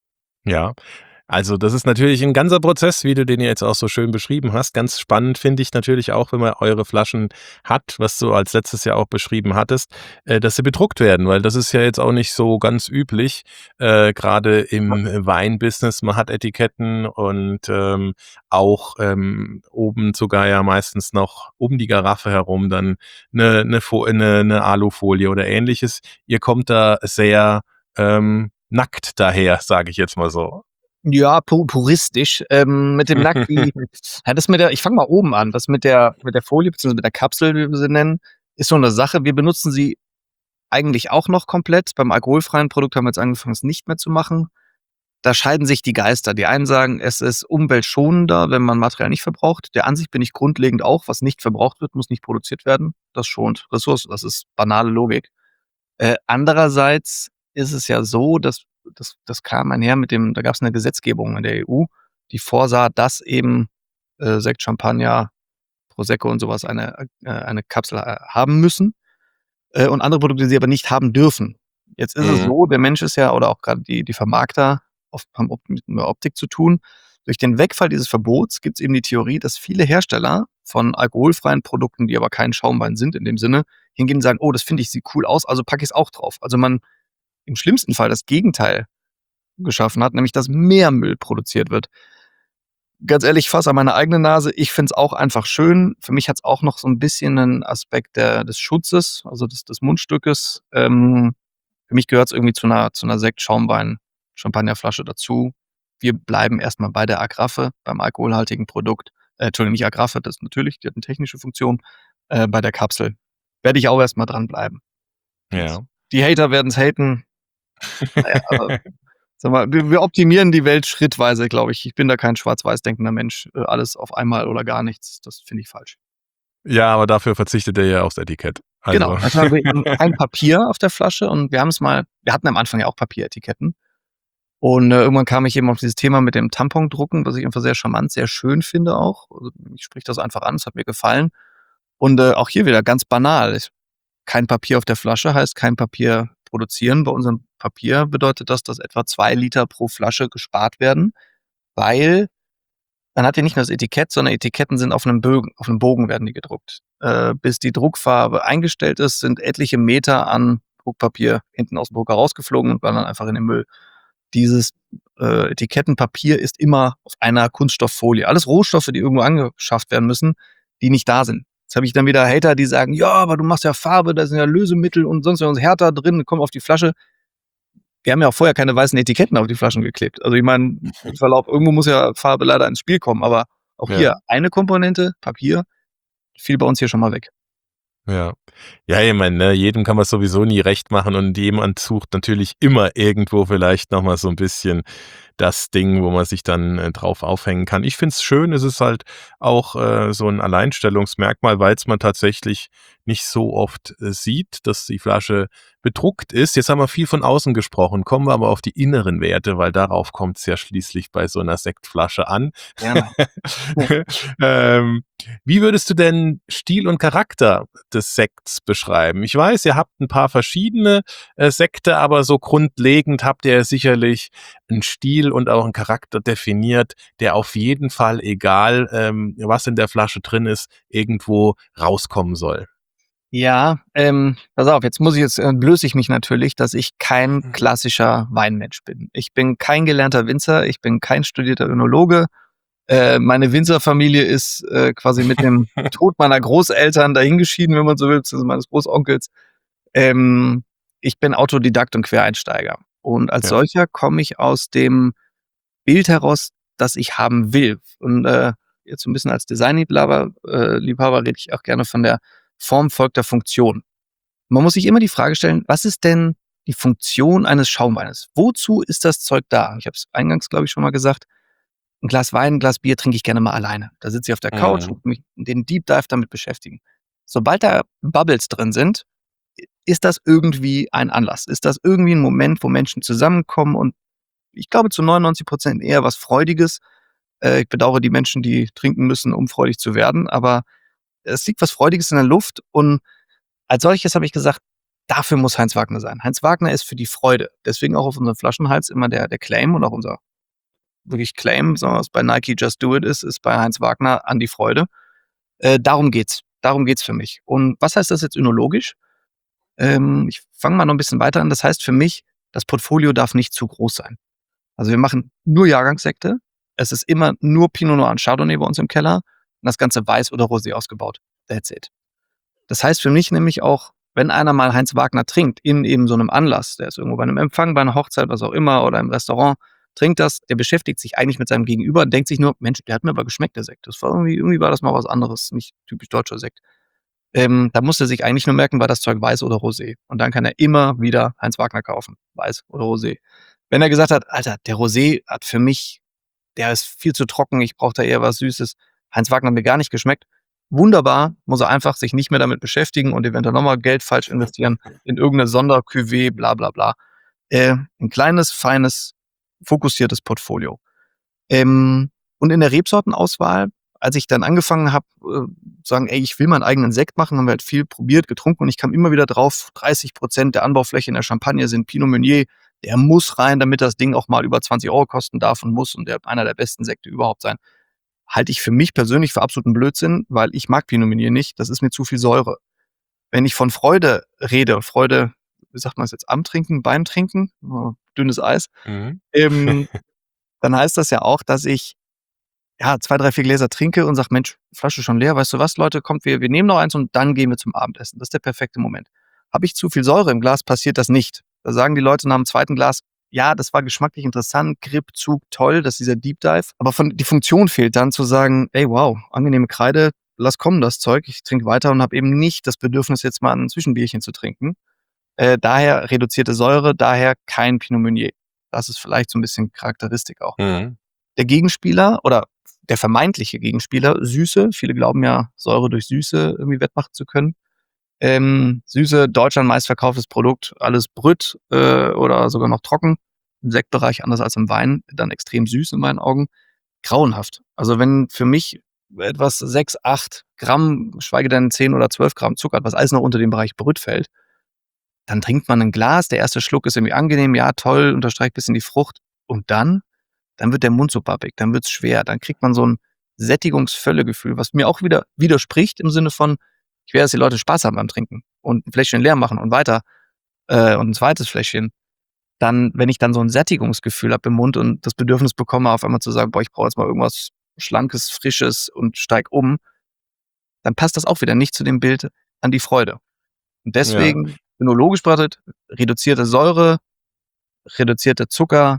Ja, also das ist natürlich ein ganzer Prozess, wie du den jetzt auch so schön beschrieben hast. Ganz spannend finde ich natürlich auch, wenn man eure Flaschen hat, was du als letztes Jahr auch beschrieben hattest, äh, dass sie bedruckt werden, weil das ist ja jetzt auch nicht so ganz üblich, äh, gerade im Weinbusiness. Man hat Etiketten und ähm, auch ähm, oben sogar ja meistens noch um die Garaffe herum dann eine, eine, Fo- eine, eine Alufolie oder ähnliches. Ihr kommt da sehr ähm, nackt daher, sage ich jetzt mal so. Ja, pu puristisch. Ähm, mit dem Nackt, wie, ja, das mit der, ich fange mal oben an. Das mit der, mit der Folie, beziehungsweise mit der Kapsel, wie wir sie nennen, ist so eine Sache. Wir benutzen sie eigentlich auch noch komplett. Beim alkoholfreien Produkt haben wir jetzt angefangen, es nicht mehr zu machen. Da scheiden sich die Geister. Die einen sagen, es ist umweltschonender, wenn man Material nicht verbraucht. Der Ansicht bin ich grundlegend auch. Was nicht verbraucht wird, muss nicht produziert werden. Das schont Ressourcen. Das ist banale Logik. Äh, andererseits ist es ja so, dass das, das kam einher mit dem, da gab es eine Gesetzgebung in der E U, die vorsah, dass eben äh, Sekt, Champagner, Prosecco und sowas eine, äh, eine Kapsel äh, haben müssen äh, und andere Produkte sie aber nicht haben dürfen. Jetzt ist es Mhm. so, der Mensch ist ja, oder auch gerade die, die Vermarkter oft haben Op- mit der Optik zu tun. Durch den Wegfall dieses Verbots gibt es eben die Theorie, dass viele Hersteller von alkoholfreien Produkten, die aber kein Schaumwein sind in dem Sinne, hingehen und sagen, oh, das finde ich, sieht cool aus, also packe ich es auch drauf. Also man im schlimmsten Fall das Gegenteil geschaffen hat, nämlich dass mehr Müll produziert wird. Ganz ehrlich, fass an meine eigene Nase. Ich finde es auch einfach schön. Für mich hat es auch noch so ein bisschen einen Aspekt der, des Schutzes, also des, des Mundstückes. Ähm, für mich gehört es irgendwie zu einer, zu einer Sekt, Schaumwein, Champagnerflasche dazu. Wir bleiben erstmal bei der Agraffe, beim alkoholhaltigen Produkt. äh, Entschuldigung, nicht Agrarfett, das natürlich, die hat eine technische Funktion, äh, bei der Kapsel. Werde ich auch erstmal dranbleiben. Ja. Die Hater werden es haten. Naja, aber sag mal, wir, wir optimieren die Welt schrittweise, glaube ich. Ich bin da kein schwarz-weiß denkender Mensch. Äh, alles auf einmal oder gar nichts, das finde ich falsch. Ja, aber dafür verzichtet er ja aufs Etikett. Also. Genau, also haben wir kein Papier auf der Flasche und wir haben es mal, wir hatten am Anfang ja auch Papieretiketten. Und äh, irgendwann kam ich eben auf dieses Thema mit dem Tampondrucken, was ich einfach sehr charmant, sehr schön finde auch. Also, ich sprich das einfach an, es hat mir gefallen. Und äh, auch hier wieder ganz banal. Ich, kein Papier auf der Flasche heißt kein Papier produzieren. Bei unserem Papier bedeutet das, dass etwa zwei Liter pro Flasche gespart werden, weil man hat ja nicht nur das Etikett, sondern Etiketten sind auf einem Bogen, auf einem Bogen werden die gedruckt. Äh, bis die Druckfarbe eingestellt ist, sind etliche Meter an Druckpapier hinten aus dem Drucker rausgeflogen und waren dann einfach in den Müll. Dieses äh, Etikettenpapier ist immer auf einer Kunststofffolie. Alles Rohstoffe, die irgendwo angeschafft werden müssen, die nicht da sind. Jetzt habe ich dann wieder Hater, die sagen, ja, aber du machst ja Farbe, da sind ja Lösemittel und sonst was härter drin, komm auf die Flasche. Wir haben ja auch vorher keine weißen Etiketten auf die Flaschen geklebt. Also ich meine, mit Verlaub, irgendwo muss ja Farbe leider ins Spiel kommen, aber auch Ja. hier eine Komponente, Papier, fiel bei uns hier schon mal weg. Ja. Ja, ich meine, ne, jedem kann man sowieso nie recht machen und jemand sucht natürlich immer irgendwo vielleicht nochmal so ein bisschen das Ding, wo man sich dann äh, drauf aufhängen kann. Ich finde es schön, es ist halt auch äh, so ein Alleinstellungsmerkmal, weil es man tatsächlich nicht so oft äh, sieht, dass die Flasche bedruckt ist. Jetzt haben wir viel von außen gesprochen, kommen wir aber auf die inneren Werte, weil darauf kommt es ja schließlich bei so einer Sektflasche an. Gerne. ähm, wie würdest du denn Stil und Charakter des Sekts beschreiben? Ich weiß, ihr habt ein paar verschiedene äh, Sekte, aber so grundlegend habt ihr sicherlich einen Stil und auch einen Charakter definiert, der auf jeden Fall, egal ähm, was in der Flasche drin ist, irgendwo rauskommen soll. Ja, ähm, pass auf, jetzt muss ich jetzt, äh, blöße ich mich natürlich, dass ich kein klassischer Weinmensch bin. Ich bin kein gelernter Winzer, ich bin kein studierter Önologe. Äh, meine Winzerfamilie ist äh, quasi mit dem Tod meiner Großeltern dahingeschieden, wenn man so will, beziehungsweise meines Großonkels. Ähm, ich bin Autodidakt und Quereinsteiger. Und als Ja. solcher komme ich aus dem Bild heraus, das ich haben will. Und äh, jetzt so ein bisschen als Designliebhaber äh, Liebhaber rede ich auch gerne von der Form folgt der Funktion. Man muss sich immer die Frage stellen, was ist denn die Funktion eines Schaumweines? Wozu ist das Zeug da? Ich habe es eingangs, glaube ich, schon mal gesagt. Ein Glas Wein, ein Glas Bier trinke ich gerne mal alleine. Da sitze ich auf der Couch Mhm. und mich den Deep Dive damit beschäftigen. Sobald da Bubbles drin sind, ist das irgendwie ein Anlass. Ist das irgendwie ein Moment, wo Menschen zusammenkommen und ich glaube zu neunundneunzig Prozent eher was Freudiges. Äh, ich bedauere die Menschen, die trinken müssen, um freudig zu werden, aber es liegt was Freudiges in der Luft und als solches habe ich gesagt, dafür muss Heinz Wagner sein. Heinz Wagner ist für die Freude. Deswegen auch auf unserem Flaschenhals immer der, der Claim und auch unser wirklich Claim, so was bei Nike Just Do It ist, ist bei Heinz Wagner an die Freude. Äh, darum geht's. Darum geht's für mich. Und was heißt das jetzt önologisch? Ähm, ich fange mal noch ein bisschen weiter an. Das heißt für mich, das Portfolio darf nicht zu groß sein. Also wir machen nur Jahrgangssekte. Es ist immer nur Pinot Noir und Chardonnay bei uns im Keller und das Ganze weiß oder rosé ausgebaut. That's it. Das heißt für mich nämlich auch, wenn einer mal Heinz Wagner trinkt, in eben so einem Anlass, der ist irgendwo bei einem Empfang, bei einer Hochzeit, was auch immer, oder im Restaurant, trinkt das, der beschäftigt sich eigentlich mit seinem Gegenüber und denkt sich nur, Mensch, der hat mir aber geschmeckt, der Sekt. Das war irgendwie, irgendwie war das mal was anderes, nicht typisch deutscher Sekt. Ähm, da muss er sich eigentlich nur merken, war das Zeug weiß oder rosé. Und dann kann er immer wieder Heinz Wagner kaufen, weiß oder rosé. Wenn er gesagt hat, Alter, der Rosé hat für mich, der ist viel zu trocken, ich brauche da eher was Süßes, Heinz Wagner hat mir gar nicht geschmeckt, wunderbar, muss er einfach sich nicht mehr damit beschäftigen und eventuell nochmal Geld falsch investieren in irgendeine Sondercuvée, bla bla bla. Äh, ein kleines, feines, fokussiertes Portfolio. Ähm, und in der Rebsortenauswahl, als ich dann angefangen habe, äh, sagen, ey, ich will meinen eigenen Sekt machen, haben wir halt viel probiert, getrunken und ich kam immer wieder drauf, dreißig Prozent der Anbaufläche in der Champagne sind Pinot Meunier, der muss rein, damit das Ding auch mal über zwanzig Euro kosten darf und muss und der einer der besten Sekte überhaupt sein. Halte ich für mich persönlich für absoluten Blödsinn, weil ich mag Pinot Meunier nicht, das ist mir zu viel Säure. Wenn ich von Freude rede, Freude, wie sagt man es jetzt, am Trinken, beim Trinken, oh, dünnes Eis, Mhm. ähm, dann heißt das ja auch, dass ich ja, zwei, drei, vier Gläser trinke und sage, Mensch, Flasche schon leer, weißt du was, Leute, kommt, wir, wir nehmen noch eins und dann gehen wir zum Abendessen. Das ist der perfekte Moment. Habe ich zu viel Säure im Glas, passiert das nicht. Da sagen die Leute nach dem zweiten Glas, ja, das war geschmacklich interessant, Grip, Zug, toll, das ist dieser Deep Dive. Aber von, die Funktion fehlt dann zu sagen, ey, wow, angenehme Kreide, lass kommen das Zeug, ich trinke weiter und habe eben nicht das Bedürfnis, jetzt mal ein Zwischenbierchen zu trinken. Äh, daher reduzierte Säure, daher kein Pinot Meunier. Das ist vielleicht so ein bisschen Charakteristik auch. Mhm. Der Gegenspieler oder der vermeintliche Gegenspieler, Süße. Viele glauben ja, Säure durch Süße irgendwie wettmachen zu können. Ähm, Süße, Deutschland meistverkauftes Produkt, alles Brüt äh, oder sogar noch trocken. Im Sektbereich anders als im Wein, dann extrem süß in meinen Augen. Grauenhaft. Also wenn für mich etwas sechs, acht Gramm, schweige denn zehn oder zwölf Gramm Zucker hat, was alles noch unter dem Bereich Brüt fällt, dann trinkt man ein Glas, der erste Schluck ist irgendwie angenehm, ja toll, unterstreicht ein bisschen die Frucht und dann, dann wird der Mund so pappig, dann wird's schwer, dann kriegt man so ein Sättigungsvöllegefühl, was mir auch wieder widerspricht im Sinne von, ich will, dass die Leute Spaß haben beim Trinken und ein Fläschchen leer machen und weiter äh, und ein zweites Fläschchen. Dann, wenn ich dann so ein Sättigungsgefühl habe im Mund und das Bedürfnis bekomme, auf einmal zu sagen, boah, ich brauche jetzt mal irgendwas Schlankes, Frisches und steig um, dann passt das auch wieder nicht zu dem Bild an die Freude. Und Ja. deswegen, önologisch betrachtet, reduzierte Säure, reduzierte Zucker,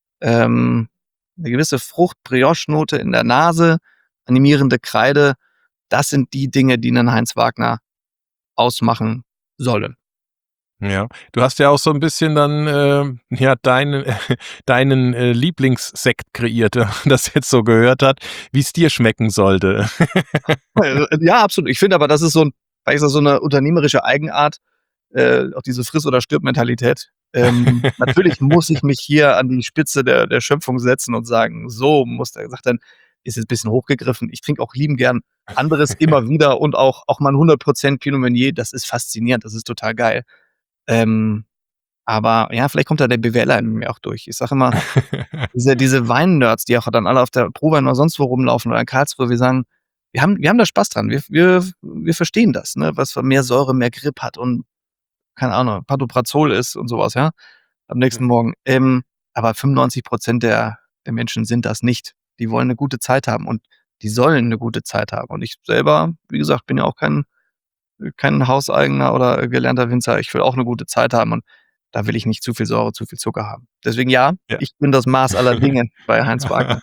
ähm, eine gewisse Frucht-Brioche-Note in der Nase, animierende Kreide, das sind die Dinge, die einen Heinz Wagner ausmachen sollen. Ja, du hast ja auch so ein bisschen dann, äh, ja, deinen deinen, äh, Lieblingssekt kreiert, wenn man das jetzt so gehört hat, wie es dir schmecken sollte. Äh, Ja, absolut. Ich finde aber, das ist so ein, vielleicht ist das so eine unternehmerische Eigenart, äh, auch diese Friss- oder Stirb-Mentalität. Ähm, natürlich muss ich mich hier an die Spitze der, der Schöpfung setzen und sagen, so muss der gesagt, dann ist jetzt ein bisschen hochgegriffen. Ich trinke auch lieben gern anderes immer wieder und auch, auch mal ein hundert Prozent Pinot Meunier. Das ist faszinierend, das ist total geil. Ähm, aber ja, vielleicht kommt da der BWLer in mir auch durch. Ich sage immer, diese, diese Wein-Nerds, die auch dann alle auf der Prowein oder sonst wo rumlaufen oder in Karlsruhe, wir sagen, wir haben, wir haben da Spaß dran. Wir, wir, wir verstehen das, ne, was mehr Säure, mehr Grip hat und keine Ahnung, Pantoprazol ist und sowas, ja, am nächsten Morgen. Ähm, aber fünfundneunzig Prozent der, der Menschen sind das nicht. Die wollen eine gute Zeit haben und die sollen eine gute Zeit haben. Und ich selber, wie gesagt, bin ja auch kein, kein Hauseigener oder gelernter Winzer. Ich will auch eine gute Zeit haben und da will ich nicht zu viel Säure, zu viel Zucker haben. Deswegen ja, Ja. ich bin das Maß aller Dinge bei Heinz Wagner.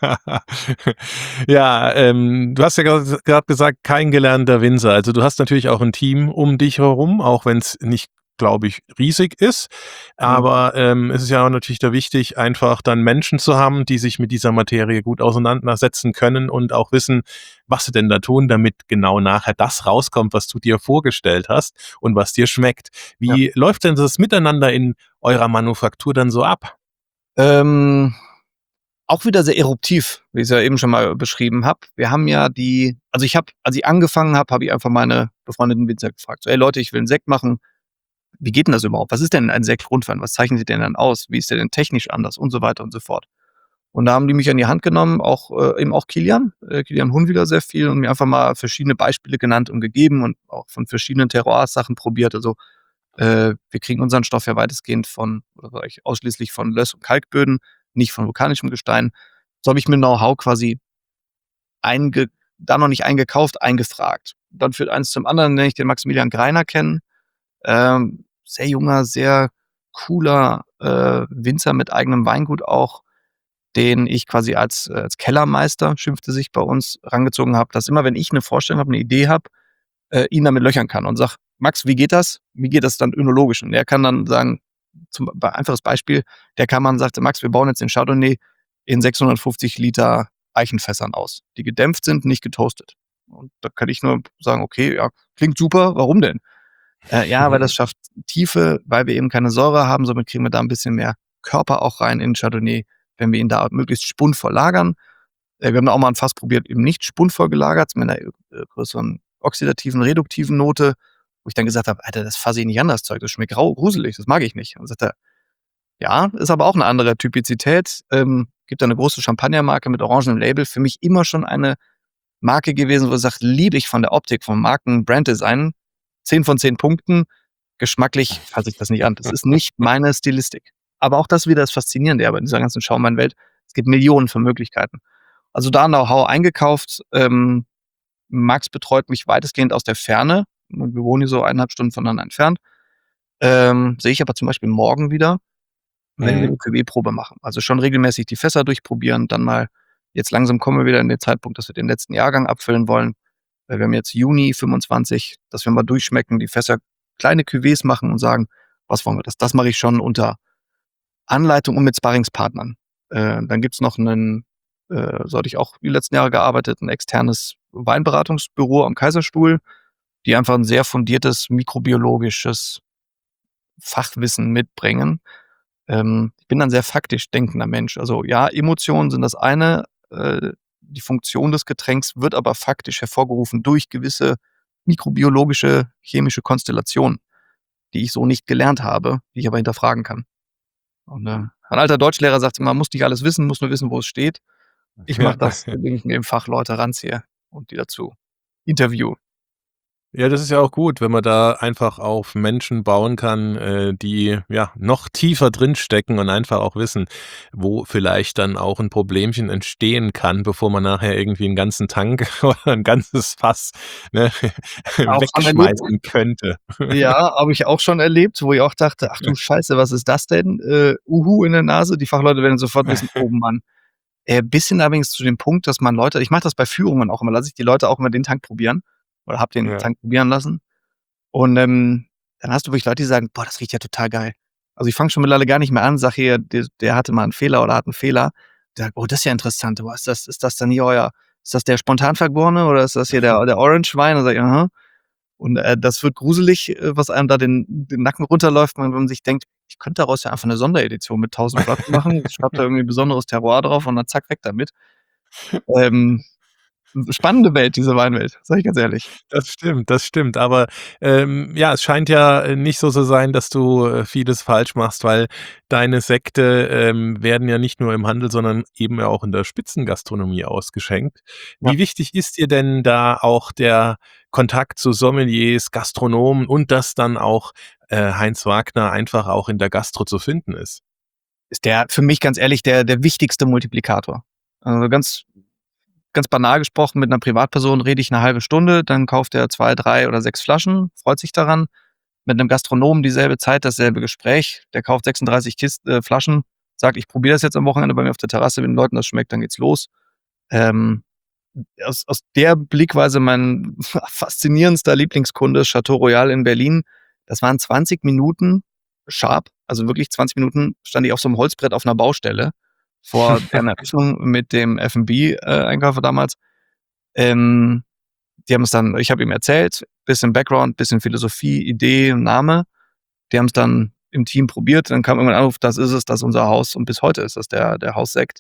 Ja, ähm, du hast ja gerade gesagt, kein gelernter Winzer. Also du hast natürlich auch ein Team um dich herum, auch wenn es nicht, glaube ich, riesig ist. Aber ähm, es ist ja auch natürlich da wichtig, einfach dann Menschen zu haben, die sich mit dieser Materie gut auseinandersetzen können und auch wissen, was sie denn da tun, damit genau nachher das rauskommt, was du dir vorgestellt hast und was dir schmeckt. Wie läuft denn das Miteinander in eurer Manufaktur dann so ab? Ähm, auch wieder sehr eruptiv, wie ich es ja eben schon mal beschrieben habe. Wir haben ja die, also ich habe, als ich angefangen habe, habe ich einfach meine befreundeten Winzer gefragt. So, hey Leute, ich will einen Sekt machen. Wie geht denn das überhaupt? Was ist denn ein Sekt-Grundwein? Was zeichnet ihr denn dann aus? Wie ist der denn technisch anders? Und so weiter und so fort. Und da haben die mich an die Hand genommen, auch äh, eben auch Kilian, äh, Kilian Hunwiler sehr viel und mir einfach mal verschiedene Beispiele genannt und gegeben und auch von verschiedenen Terroirs Sachen probiert. Also äh, wir kriegen unseren Stoff ja weitestgehend von, oder sag ich, ausschließlich von Löss- und Kalkböden, nicht von vulkanischem Gestein. So habe ich mir Know-how quasi einge, da noch nicht eingekauft, eingefragt. Dann führt eins zum anderen, lerne ich den Maximilian Greiner kennen. Ähm, sehr junger, sehr cooler äh, Winzer mit eigenem Weingut auch, den ich quasi als, äh, als Kellermeister, schimpfte sich bei uns, rangezogen habe, dass immer, wenn ich eine Vorstellung habe, eine Idee habe, äh, ihn damit löchern kann und sag, Max, wie geht das? Wie geht das dann önologisch? Und der kann dann sagen, zum Be- einfaches Beispiel, der Kammermann sagte, Max, wir bauen jetzt den Chardonnay in sechshundertfünfzig Liter Eichenfässern aus, die gedämpft sind, nicht getoastet. Und da kann ich nur sagen, okay, ja, klingt super, warum denn? Äh, ja, weil das schafft Tiefe, weil wir eben keine Säure haben, somit kriegen wir da ein bisschen mehr Körper auch rein in Chardonnay, wenn wir ihn da möglichst spundvoll lagern. Äh, wir haben da auch mal ein Fass probiert, eben nicht spundvoll gelagert, mit einer äh, größeren oxidativen, reduktiven Note, wo ich dann gesagt habe, Alter, das fasse ich nicht an, das Zeug, das schmeckt grau, gruselig, das mag ich nicht. Und dann sagt er, ja, ist aber auch eine andere Typizität. Ähm, gibt da eine große Champagnermarke mit orangenem Label, für mich immer schon eine Marke gewesen, wo er sagt, liebe ich von der Optik, vom Marken-Brand-Design, zehn von zehn Punkten, geschmacklich fasse ich das nicht an. Das ist nicht meine Stilistik. Aber auch das wieder das Faszinierende aber in dieser ganzen Schaumweinwelt. Es gibt Millionen von Möglichkeiten. Also da Know-how eingekauft. Ähm, Max betreut mich weitestgehend aus der Ferne. Wir wohnen hier so eineinhalb Stunden voneinander entfernt. Ähm, sehe ich aber zum Beispiel morgen wieder. wenn wir Mhm. eine Cuvée-Probe machen. Also schon regelmäßig die Fässer durchprobieren, dann mal jetzt langsam kommen wir wieder in den Zeitpunkt, dass wir den letzten Jahrgang abfüllen wollen. Weil wir haben jetzt Juni fünfundzwanzig, dass wir mal durchschmecken, die Fässer kleine Cuvées machen und sagen, was wollen wir das? Das mache ich schon unter Anleitung und mit Sparringspartnern. Äh, dann gibt's noch einen, äh, so hatte ich auch die letzten Jahre gearbeitet, ein externes Weinberatungsbüro am Kaiserstuhl, die einfach ein sehr fundiertes mikrobiologisches Fachwissen mitbringen. Ähm, ich bin ein sehr faktisch denkender Mensch. Also ja, Emotionen sind das eine, äh, die Funktion des Getränks wird aber faktisch hervorgerufen durch gewisse mikrobiologische, chemische Konstellationen, die ich so nicht gelernt habe, die ich aber hinterfragen kann. Und, äh, ein alter Deutschlehrer sagte immer: „Man muss nicht alles wissen, muss nur wissen, wo es steht." Ich Ja. mache das, indem ich mir eben Fachleute ranziehe und die dazu interviewe. Ja, das ist ja auch gut, wenn man da einfach auf Menschen bauen kann, äh, die ja noch tiefer drinstecken und einfach auch wissen, wo vielleicht dann auch ein Problemchen entstehen kann, bevor man nachher irgendwie einen ganzen Tank oder ein ganzes Fass, ne, Auch schon erlebt. wegschmeißen könnte. Ja, habe ich auch schon erlebt, wo ich auch dachte: „Ach du Scheiße, was ist das denn? Äh, Uhu in der Nase." Die Fachleute werden sofort wissen: „Oh Mann." Äh, bis hin allerdings zu dem Punkt, dass man Leute ich mache das bei Führungen auch immer, lasse ich die Leute auch immer den Tank probieren oder habe den Ja. Tank probieren lassen. Und, ähm, dann hast du wirklich Leute, die sagen: „Boah, das riecht ja total geil." Also, ich fange schon mittlerweile gar nicht mehr an, sage hier, der der hatte mal einen Fehler oder hat einen Fehler. Die sagen: „Oh, das ist ja interessant. Oh, ist das ist das dann hier euer ist das der spontan Vergorene oder ist das hier der der Orange Wein?" Dann sage ich: „Aha." Und, äh, das wird gruselig, äh, was einem da den den Nacken runterläuft, wenn man sich denkt: „Ich könnte daraus ja einfach 'ne Sonderedition mit tausend Flaschen machen." Ich schreibe da irgendwie besonderes Terroir drauf und dann zack, weg damit. Ähm, spannende Welt, diese Weinwelt, sage ich ganz ehrlich. Das stimmt, das stimmt. Aber, ähm, ja, es scheint ja, äh, nicht so zu sein, dass du, äh, vieles falsch machst, weil deine Sekte, ähm, werden ja nicht nur im Handel, sondern eben auch in der Spitzengastronomie ausgeschenkt. Ja. Wie wichtig ist dir denn da auch der Kontakt zu Sommeliers, Gastronomen und dass dann auch, äh, Heinz Wagner einfach auch in der Gastro zu finden ist? Ist der für mich ganz ehrlich der der wichtigste Multiplikator. Also, ganz ganz banal gesprochen, mit 'ner Privatperson rede ich 'ne halbe Stunde, dann kauft er zwei, drei oder sechs Flaschen, freut sich daran. Mit 'nem Gastronomen dieselbe Zeit, dasselbe Gespräch. Der kauft sechsunddreißig Kist äh, Flaschen, sagt: „Ich probiere das jetzt am Wochenende bei mir auf der Terrasse, wenn den Leuten das schmeckt, dann geht's los." Ähm, aus aus der Blickweise mein faszinierendster Lieblingskunde, Château Royal in Berlin. Das waren zwanzig Minuten sharp, also wirklich zwanzig Minuten stand ich auf so 'nem Holzbrett auf 'ner Baustelle vor deren Eröffnung mit dem F und B, äh, Einkäufer damals. Ähm, die haben's dann ich habe ihm erzählt, bisschen Background, bisschen Philosophie, Idee, Name. Die haben's dann im Team probiert, dann kam irgendwann ein Anruf: „Das ist es, das ist unser Haus." Und bis heute ist das der der Haussekt.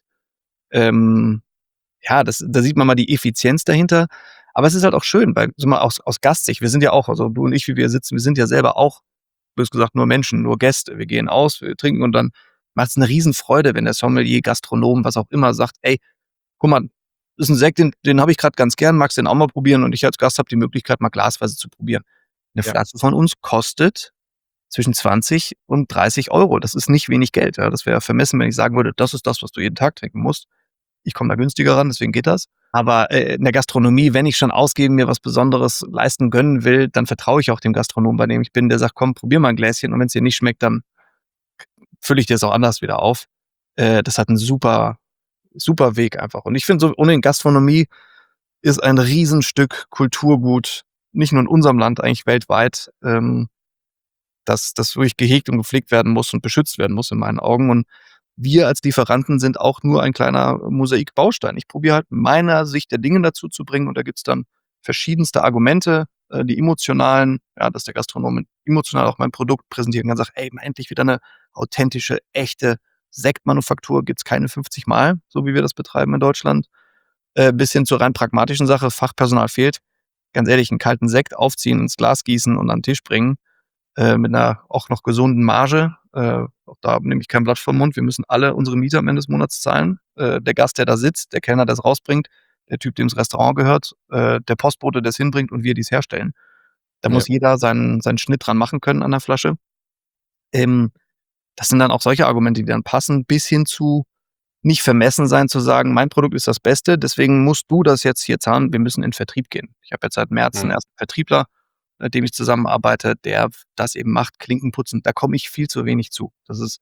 Ähm, ja, das da sieht man mal die Effizienz dahinter. Aber es ist halt auch schön, weil so mal aus aus Gastsicht, wir sind ja auch, also du und ich, wie wir sitzen, wir sind ja selber auch, bös gesagt, nur Menschen, nur Gäste. Wir gehen aus, wir trinken und dann macht's 'ne Riesenfreude, wenn der Sommelier, Gastronom, was auch immer sagt: „Ey, guck mal, ist 'n Sekt, den den habe ich grad ganz gern, magst den auch mal probieren?" Und ich als Gast habe die Möglichkeit, mal glasweise zu probieren. 'Ne Ja. Flasche von uns kostet zwischen zwanzig und dreißig Euro. Das ist nicht wenig Geld, ja. Das wäre vermessen, wenn ich sagen würde: „Das ist das, was du jeden Tag trinken musst." Ich komme da günstiger ran, deswegen geht das. Aber, äh, in der Gastronomie, wenn ich schon ausgeben, mir was Besonderes leisten gönnen will, dann vertraue ich auch dem Gastronomen, bei dem ich bin, der sagt: „Komm, probier mal 'n Gläschen und wenn's dir nicht schmeckt, dann fülle ich dir's auch anders wieder auf." Äh, das hat 'n super super Weg einfach. Und ich finde so ohnehin Gastronomie ist ein Riesenstück Kulturgut, nicht nur in unserem Land, eigentlich weltweit, ähm, das das wirklich gehegt und gepflegt werden muss und beschützt werden muss in meinen Augen. Und wir als Lieferanten sind auch nur ein kleiner Mosaikbaustein. Ich probiere halt meine Sicht der Dinge dazu zu bringen und da gibt's dann verschiedenste Argumente, äh, die emotionalen, ja, dass der Gastronom emotional auch mein Produkt präsentieren kann, sagt: „Ey, mal endlich wieder 'ne authentische, echte Sektmanufaktur, gibt's keine fünfzig Mal, so wie wir das betreiben in Deutschland." Äh, bis hin zur rein pragmatischen Sache, Fachpersonal fehlt. Ganz ehrlich, 'n kalten Sekt aufziehen, ins Glas gießen und an 'n Tisch bringen, äh, mit 'ner auch noch gesunden Marge. Äh, auch da nehme ich kein Blatt vorm Mund. Wir müssen alle unsere Miete am Ende des Monats zahlen. Äh, der Gast, der da sitzt, der Kellner, der's rausbringt, der Typ, dem's Restaurant gehört, äh, der Postbote, der's hinbringt und wir, die's herstellen. Da Ja. muss jeder seinen seinen Schnitt dran machen können an der Flasche. Ähm, das sind dann auch solche Argumente, die dann passen, bis hin zu nicht vermessen sein zu sagen: „Mein Produkt ist das Beste, deswegen musst du das jetzt hier zahlen. Wir müssen in Vertrieb gehen." Ich habe jetzt seit März 'n Mhm. ersten Vertriebler, mit dem ich zusammenarbeite, der das eben macht, Klinken putzen. Da komme ich viel zu wenig zu. Das ist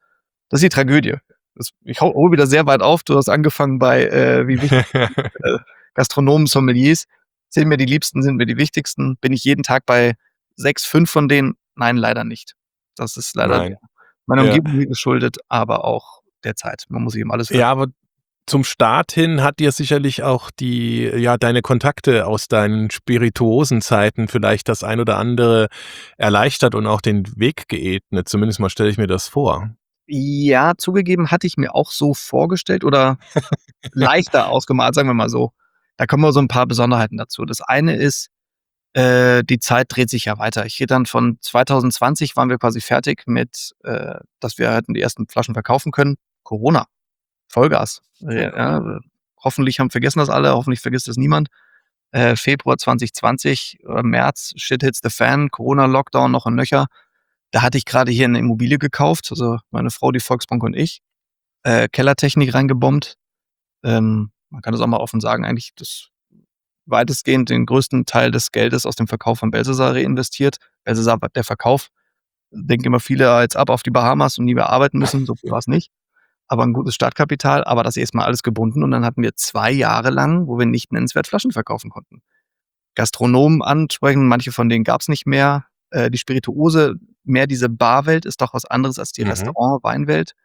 Das ist die Tragödie. Das, ich hau, hol wieder sehr weit auf. Du hast angefangen bei, äh, wie wichtig äh, Gastronomen, Sommeliers. Sind mir die Liebsten, sind mir die wichtigsten. Bin ich jeden Tag bei sechs, fünf von denen? Nein, leider nicht. Das ist leider Nein. meiner Ja. Umgebung geschuldet, aber auch der Zeit. Man muss sich um alles Ja, aber zum Start hin hat dir sicherlich auch die, ja, deine Kontakte aus deinen Spirituosenzeiten vielleicht das ein oder andere erleichtert und auch den Weg geebnet. Zumindest mal stelle ich mir das vor. Ja, zugegeben, hatte ich mir auch so vorgestellt oder leichter ausgemalt, sagen wir mal so. Da kommen wir so ein paar Besonderheiten dazu. Das eine ist, äh, die Zeit dreht sich ja weiter. Ich rede dann von zwanzig zwanzig waren wir quasi fertig mit, äh, dass wir hätten die ersten Flaschen verkaufen können. Corona, Vollgas. Ja, ja, hoffentlich haben vergessen das alle, hoffentlich vergisst das niemand. Äh, Februar zwanzig zwanzig, äh, März, Shit hits the fan, Corona-Lockdown noch und nöcher. Da hatte ich gerade hier eine Immobilie gekauft, also meine Frau, die Volksbank und ich. Äh, Kellertechnik reingebombt. Ähm, man kann das auch mal offen sagen, eigentlich das weitestgehend den größten Teil des Geldes aus dem Verkauf von Belsazar reinvestiert. Belsazar, der Verkauf, denken immer viele jetzt ab auf die Bahamas und nie mehr arbeiten müssen, so viel war es nicht. Aber ein gutes Startkapital, aber das erstmal alles gebunden und dann hatten wir zwei Jahre lang, wo wir nicht nennenswert Flaschen verkaufen konnten. Gastronomen ansprechen, manche von denen gab es nicht mehr. Äh, die Spirituose, mehr diese Barwelt ist doch was anderes als die Mhm. Restaurant-Weinwelt.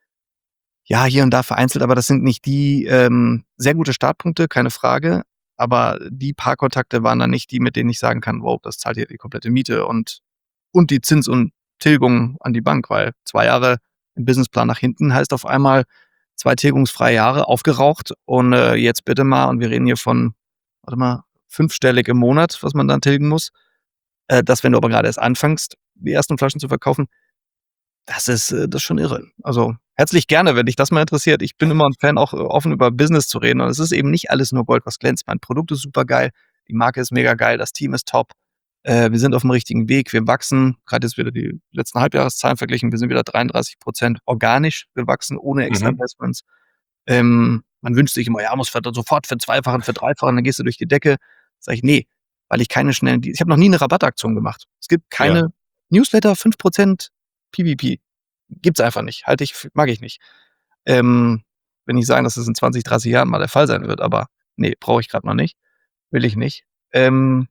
Ja, hier und da vereinzelt, aber das sind nicht die ähm, sehr gute Startpunkte, keine Frage. Aber die paar Kontakte waren dann nicht die, mit denen ich sagen kann, wow, das zahlt hier die komplette Miete und, und die Zins und Tilgung an die Bank, weil zwei Jahre im Businessplan nach hinten heißt auf einmal zwei tilgungsfreie Jahre aufgeraucht und äh, jetzt bitte mal, und wir reden hier von, warte mal, fünfstellig im Monat, was man dann tilgen muss. Äh, das, wenn du aber gerade erst anfängst, die ersten Flaschen zu verkaufen, das ist, äh, das ist schon irre. Also herzlich gerne, wenn dich das mal interessiert. Ich bin immer ein Fan, auch äh, offen über Business zu reden. Und es ist eben nicht alles nur Gold, was glänzt. Mein Produkt ist super geil, die Marke ist mega geil, das Team ist top. Äh, wir sind auf dem richtigen Weg, wir wachsen. Gerade jetzt wieder die letzten Halbjahreszahlen verglichen, wir sind wieder dreiunddreißig Prozent organisch gewachsen, ohne extra Mhm. Investments. Ähm, man wünscht sich immer, ja, muss sofort verdreifachen, verdreifachen, dann gehst du durch die Decke. Sag ich, nee, weil ich keine schnellen, ich habe noch nie eine Rabattaktion gemacht. Es gibt keine Ja. Newsletter, fünf Prozent P V P. Gibt's einfach nicht. Halte ich, f- mag ich nicht. Ähm, will nicht sagen, dass es in zwanzig, dreißig Jahren mal der Fall sein wird, aber nee, brauche ich gerade noch nicht. Will ich nicht. Ähm,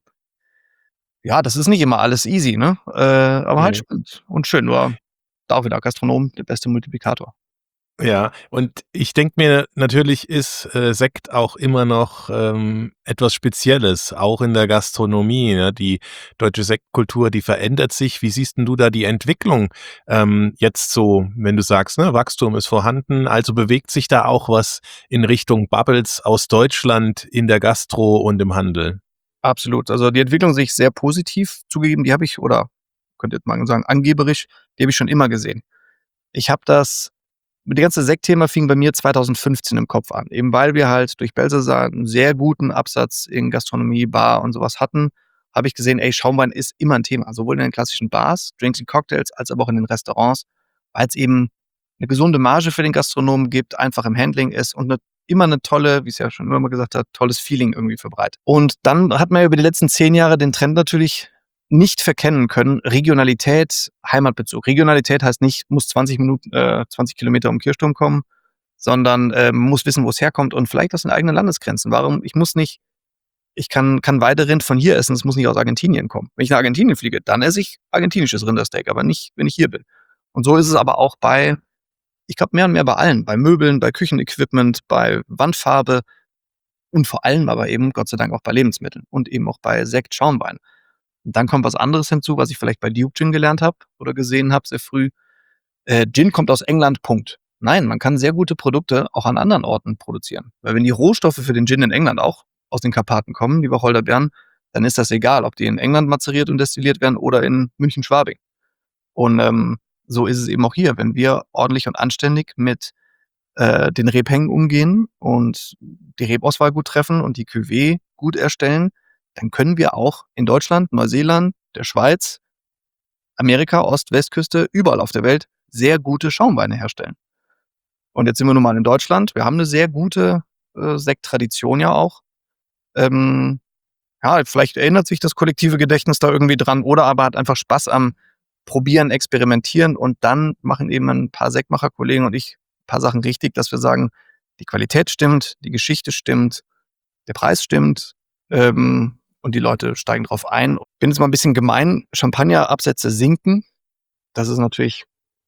ja, das ist nicht immer alles easy, ne? Äh, aber halt Mhm. spannend und schön. Nur da auch wieder Gastronom, der beste Multiplikator. Ja, und ich denke mir, natürlich ist äh, Sekt auch immer noch ähm, etwas Spezielles, auch in der Gastronomie. Ne? Die deutsche Sektkultur, die verändert sich. Wie siehst denn du da die Entwicklung ähm, jetzt so, wenn du sagst, ne, Wachstum ist vorhanden, also bewegt sich da auch was in Richtung Bubbles aus Deutschland in der Gastro und im Handel? Absolut. Also die Entwicklung sehe ich sehr positiv zugegeben. Die habe ich, oder könnte jetzt mal sagen, angeberisch, die habe ich schon immer gesehen. Ich habe das, das ganze Sektthema fing bei mir zwanzig fünfzehn im Kopf an. Eben weil wir halt durch Belsazar einen sehr guten Absatz in Gastronomie, Bar und sowas hatten, habe ich gesehen, ey, Schaumwein ist immer ein Thema. Sowohl in den klassischen Bars, Drinks und Cocktails, als aber auch in den Restaurants, weil es eben eine gesunde Marge für den Gastronomen gibt, einfach im Handling ist und eine, immer eine tolle, wie es ja schon immer mal gesagt hat, tolles Feeling irgendwie verbreitet. Und dann hat man ja über die letzten zehn Jahre den Trend natürlich nicht verkennen können. Regionalität, Heimatbezug. Regionalität heißt nicht, muss zwanzig Minuten, äh, zwanzig Kilometer um den Kirchturm kommen, sondern äh, muss wissen, wo es herkommt und vielleicht aus den eigenen Landesgrenzen. Warum? Ich muss nicht, ich kann, kann Weiderind von hier essen, es muss nicht aus Argentinien kommen. Wenn ich nach Argentinien fliege, dann esse ich argentinisches Rindersteak, aber nicht, wenn ich hier bin. Und so ist es aber auch bei, ich glaube, mehr und mehr bei allen, bei Möbeln, bei Küchenequipment, bei Wandfarbe und vor allem aber eben, Gott sei Dank, auch bei Lebensmitteln und eben auch bei Sekt, Schaumwein. Und dann kommt was anderes hinzu, was ich vielleicht bei Duke Gin gelernt habe oder gesehen habe sehr früh. Äh, Gin kommt aus England, Punkt. Nein, man kann sehr gute Produkte auch an anderen Orten produzieren. Weil wenn die Rohstoffe für den Gin in England auch aus den Karpaten kommen, die Wacholderbeeren, dann ist das egal, ob die in England mazeriert und destilliert werden oder in München-Schwabing. Und ähm, so ist es eben auch hier. Wenn wir ordentlich und anständig mit äh, den Rebhängen umgehen und die Rebauswahl gut treffen und die Cuvée gut erstellen, dann können wir auch in Deutschland, Neuseeland, der Schweiz, Amerika, Ost-, Westküste, überall auf der Welt sehr gute Schaumweine herstellen. Und jetzt sind wir nun mal in Deutschland. Wir haben eine sehr gute äh, Sekttradition ja auch. Ähm, ja, vielleicht erinnert sich das kollektive Gedächtnis da irgendwie dran oder aber hat einfach Spaß am probieren, experimentieren und dann machen eben ein paar Sektmacher-Kollegen und ich ein paar Sachen richtig, dass wir sagen, die Qualität stimmt, die Geschichte stimmt, der Preis stimmt ähm, und die Leute steigen drauf ein. Bin jetzt mal ein bisschen gemein, Champagnerabsätze sinken. Das ist natürlich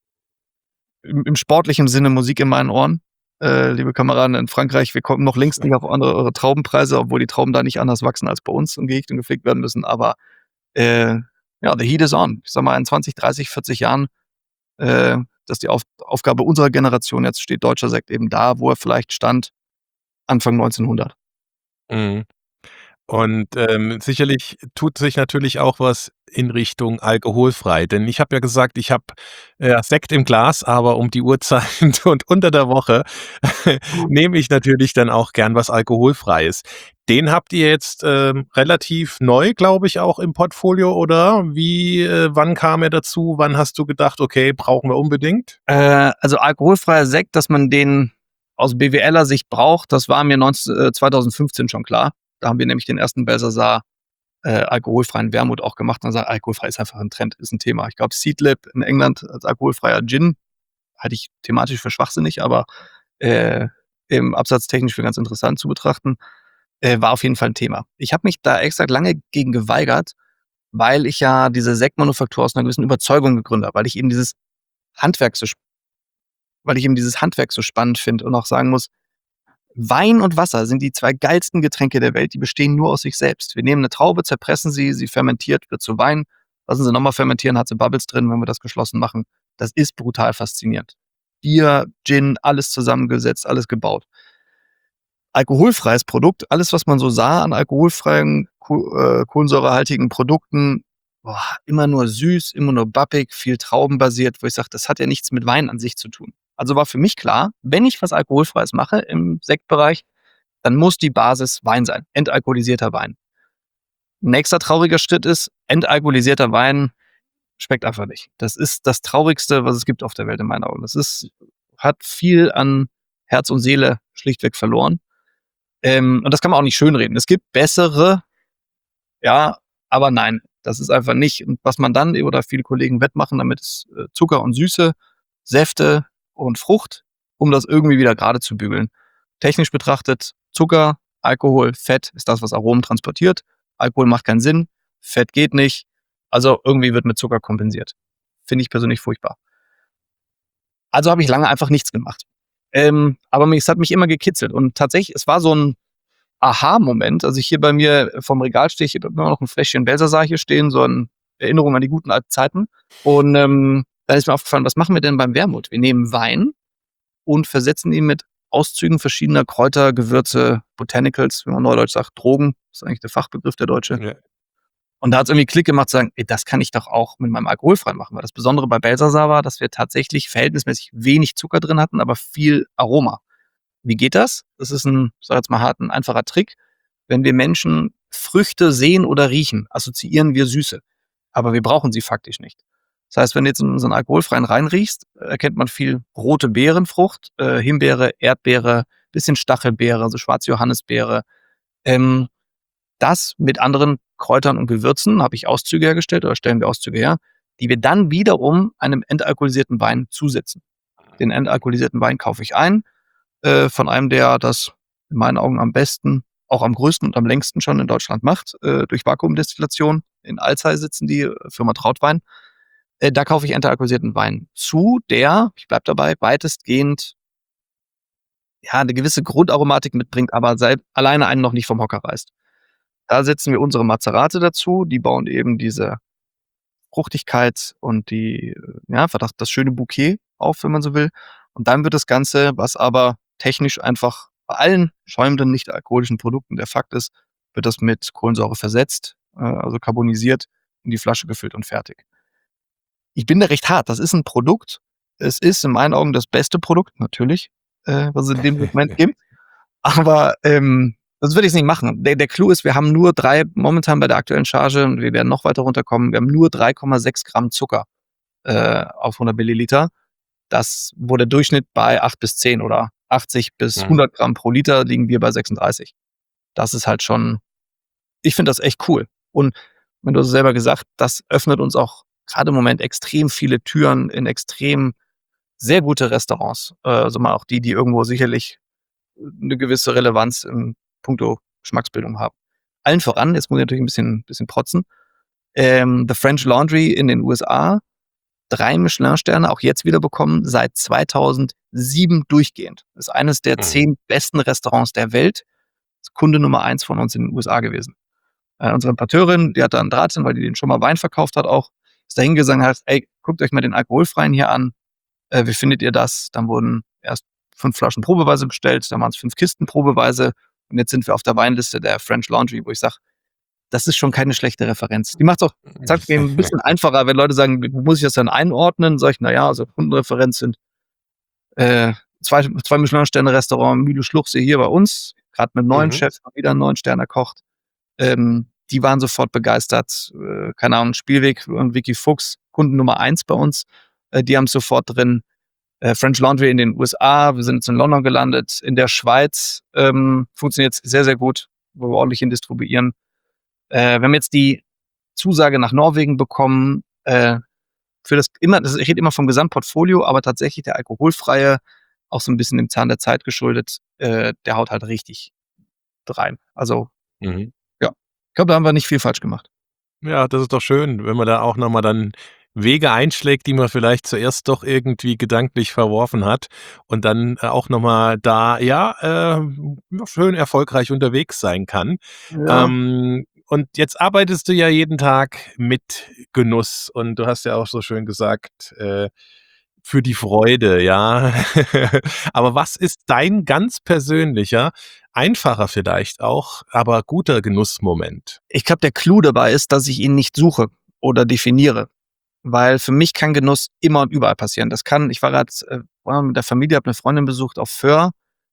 im, im sportlichen Sinne Musik in meinen Ohren. Äh, liebe Kameraden in Frankreich, wir kommen noch längst nicht auf andere eure Traubenpreise, obwohl die Trauben da nicht anders wachsen als bei uns und gehegt und gepflegt werden müssen. Aber äh, ja, the heat is on. Ich sag mal, in zwanzig, dreißig, vierzig Jahren, äh, das ist die Auf- Aufgabe unserer Generation. Jetzt steht deutscher Sekt eben da, wo er vielleicht stand Anfang neunzehnhundert. Mhm. Und ähm, sicherlich tut sich natürlich auch was in Richtung alkoholfrei. Denn ich habe ja gesagt, ich habe äh, Sekt im Glas, aber um die Uhrzeit und unter der Woche nehme ich natürlich dann auch gern was Alkoholfreies. Den habt ihr jetzt ähm, relativ neu, glaube ich, auch im Portfolio, oder? Wie, äh, wann kam er dazu? Wann hast du gedacht, okay, brauchen wir unbedingt? Äh, also alkoholfreier Sekt, dass man den aus B W Ler Sicht braucht, das war mir neunzehn, äh, zweitausendfünfzehn schon klar. Da haben wir nämlich den ersten Belsazar äh, alkoholfreien Wermut auch gemacht. Und dann sagt, alkoholfrei ist einfach ein Trend, ist ein Thema. Ich glaube, Seedlip in England als alkoholfreier Gin halte ich thematisch für schwachsinnig, aber äh, im Absatz technisch für ganz interessant zu betrachten, äh, war auf jeden Fall ein Thema. Ich habe mich da extra lange gegen geweigert, weil ich ja diese Sektmanufaktur aus einer gewissen Überzeugung gegründet habe, weil ich eben dieses Handwerk so, weil ich eben dieses Handwerk so spannend finde und auch sagen muss, Wein und Wasser sind die zwei geilsten Getränke der Welt, die bestehen nur aus sich selbst. Wir nehmen eine Traube, zerpressen sie, sie fermentiert, wird zu Wein, lassen sie nochmal fermentieren, hat sie Bubbles drin, wenn wir das geschlossen machen. Das ist brutal faszinierend. Bier, Gin, alles zusammengesetzt, alles gebaut. Alkoholfreies Produkt, alles, was man so sah an alkoholfreien, äh, kohlensäurehaltigen Produkten, boah, immer nur süß, immer nur bappig, viel traubenbasiert, wo ich sage, das hat ja nichts mit Wein an sich zu tun. Also war für mich klar, wenn ich was Alkoholfreies mache im Sektbereich, dann muss die Basis Wein sein, entalkoholisierter Wein. Nächster trauriger Schritt ist, entalkoholisierter Wein schmeckt einfach nicht. Das ist das Traurigste, was es gibt auf der Welt in meinen Augen. Das ist, hat viel an Herz und Seele schlichtweg verloren. Ähm, und das kann man auch nicht schönreden. Es gibt bessere, ja, aber nein, das ist einfach nicht. Und was man dann, oder viele Kollegen wettmachen, damit ist äh, Zucker und Süße, Säfte und Frucht, um das irgendwie wieder gerade zu bügeln. Technisch betrachtet, Zucker, Alkohol, Fett ist das, was Aromen transportiert. Alkohol macht keinen Sinn, Fett geht nicht. Also irgendwie wird mit Zucker kompensiert. Finde ich persönlich furchtbar. Also habe ich lange einfach nichts gemacht. Ähm, aber es hat mich immer gekitzelt. Und tatsächlich, es war so ein Aha-Moment. Also ich hier bei mir vom Regal stehe, ich habe immer noch ein Fläschchen Belsazar hier stehen, so eine Erinnerung an die guten alten Zeiten. Und ähm, dann ist mir aufgefallen, was machen wir denn beim Wermut? Wir nehmen Wein und versetzen ihn mit Auszügen verschiedener Kräuter, Gewürze, Botanicals, wie man neudeutsch sagt, Drogen. Das ist eigentlich der Fachbegriff der Deutsche. Ja. Und da hat es irgendwie Klick gemacht, zu sagen, ey, das kann ich doch auch mit meinem Alkoholfrei machen. Weil das Besondere bei Belsazar war, dass wir tatsächlich verhältnismäßig wenig Zucker drin hatten, aber viel Aroma. Wie geht das? Das ist ein, ich sag jetzt mal hart, ein einfacher Trick. Wenn wir Menschen Früchte sehen oder riechen, assoziieren wir Süße. Aber wir brauchen sie faktisch nicht. Das heißt, wenn du jetzt in unseren alkoholfreien reinriechst, erkennt man viel rote Beerenfrucht, äh, Himbeere, Erdbeere, bisschen Stachelbeere, also schwarze Johannisbeere. Ähm, das mit anderen Kräutern und Gewürzen habe ich Auszüge hergestellt oder stellen wir Auszüge her, die wir dann wiederum einem entalkoholisierten Wein zusetzen. Den entalkoholisierten Wein kaufe ich ein, äh, von einem, der das in meinen Augen am besten, auch am größten und am längsten schon in Deutschland macht, äh, durch Vakuumdestillation. In Alzey sitzen die, Firma Trautwein. Äh, da kaufe ich entalkoholisierten Wein zu, der, ich bleib dabei, weitestgehend ja eine gewisse Grundaromatik mitbringt, aber seit, alleine einen noch nicht vom Hocker reißt. Da setzen wir unsere Mazerate dazu, die bauen eben diese Fruchtigkeit und die, ja, einfach das, das schöne Bouquet auf, wenn man so will. Und dann wird das Ganze, was aber technisch einfach bei allen schäumenden, nicht alkoholischen Produkten der Fakt ist, wird das mit Kohlensäure versetzt, äh, also carbonisiert, in die Flasche gefüllt und fertig. Ich bin da recht hart. Das ist ein Produkt. Es ist in meinen Augen das beste Produkt, natürlich, äh, was es in dem Moment gibt. Aber ähm, das würde ich nicht machen. Der, der Clou ist, wir haben nur drei, momentan bei der aktuellen Charge, und wir werden noch weiter runterkommen, wir haben nur drei Komma sechs Gramm Zucker äh, auf hundert Milliliter. Das, wo der Durchschnitt bei acht bis zehn oder achtzig bis hundert Gramm pro Liter, liegen wir bei sechsunddreißig. Das ist halt schon, ich finde das echt cool. Und wenn du es selber gesagt, das öffnet uns auch gerade im Moment extrem viele Türen in extrem sehr gute Restaurants. Äh, also mal auch die, die irgendwo sicherlich eine gewisse Relevanz im puncto Geschmacksbildung haben. Allen voran, jetzt muss ich natürlich ein bisschen, bisschen protzen, ähm, The French Laundry in den U S A, drei Michelin-Sterne, auch jetzt wieder bekommen, seit zweitausendsieben durchgehend. Das ist eines der Mhm. zehn besten Restaurants der Welt. Das ist Kunde Nummer eins von uns in den U S A gewesen. Äh, unsere Importeurin, die hat da einen Draht hin, weil die den schon mal Wein verkauft hat auch, ist dahin gesagt und hat, ey, guckt euch mal den alkoholfreien hier an. Äh, wie findet ihr das? Dann wurden erst fünf Flaschen probeweise bestellt, dann waren es fünf Kisten probeweise und jetzt sind wir auf der Weinliste der French Laundry, wo ich sage, das ist schon keine schlechte Referenz. Die macht es auch, sagt mir ein bisschen einfacher, wenn Leute sagen, wie muss ich das dann einordnen? Sag ich, naja, also Kundenreferenz sind äh, zwei, zwei Michelin-Sterne-Restaurant, Mühle Schluchsee hier bei uns, gerade mit neuen Mhm. Chefs, wieder einen neuen Stern erkocht. Ähm, die waren sofort begeistert. Äh, keine Ahnung, Spielweg und Vicky Fuchs, Kunden Nummer eins bei uns. Äh, die haben es sofort drin. Äh, French Laundry in den U S A, wir sind jetzt in London gelandet. In der Schweiz ähm, funktioniert es sehr, sehr gut, wo wir ordentlich hin distribuieren. Äh, wir haben jetzt die Zusage nach Norwegen bekommen. Äh, für das immer, das, ich rede immer vom Gesamtportfolio, aber tatsächlich der alkoholfreie, auch so ein bisschen dem Zahn der Zeit geschuldet, äh, der haut halt richtig rein. Also Mhm. ich glaube, da haben wir nicht viel falsch gemacht. Ja, das ist doch schön, wenn man da auch nochmal dann Wege einschlägt, die man vielleicht zuerst doch irgendwie gedanklich verworfen hat und dann äh, auch nochmal da, ja, äh, ja, schön erfolgreich unterwegs sein kann. Ja. Ähm, und jetzt arbeitest du ja jeden Tag mit Genuss und du hast ja auch so schön gesagt, äh, für die Freude, ja. Aber was ist dein ganz persönlicher, einfacher vielleicht auch, aber guter Genussmoment? Ich glaube, der Clou dabei ist, dass ich ihn nicht suche oder definiere. Weil für mich kann Genuss immer und überall passieren. Das kann, ich war gerade äh, war mit der Familie, habe eine Freundin besucht auf Föhr.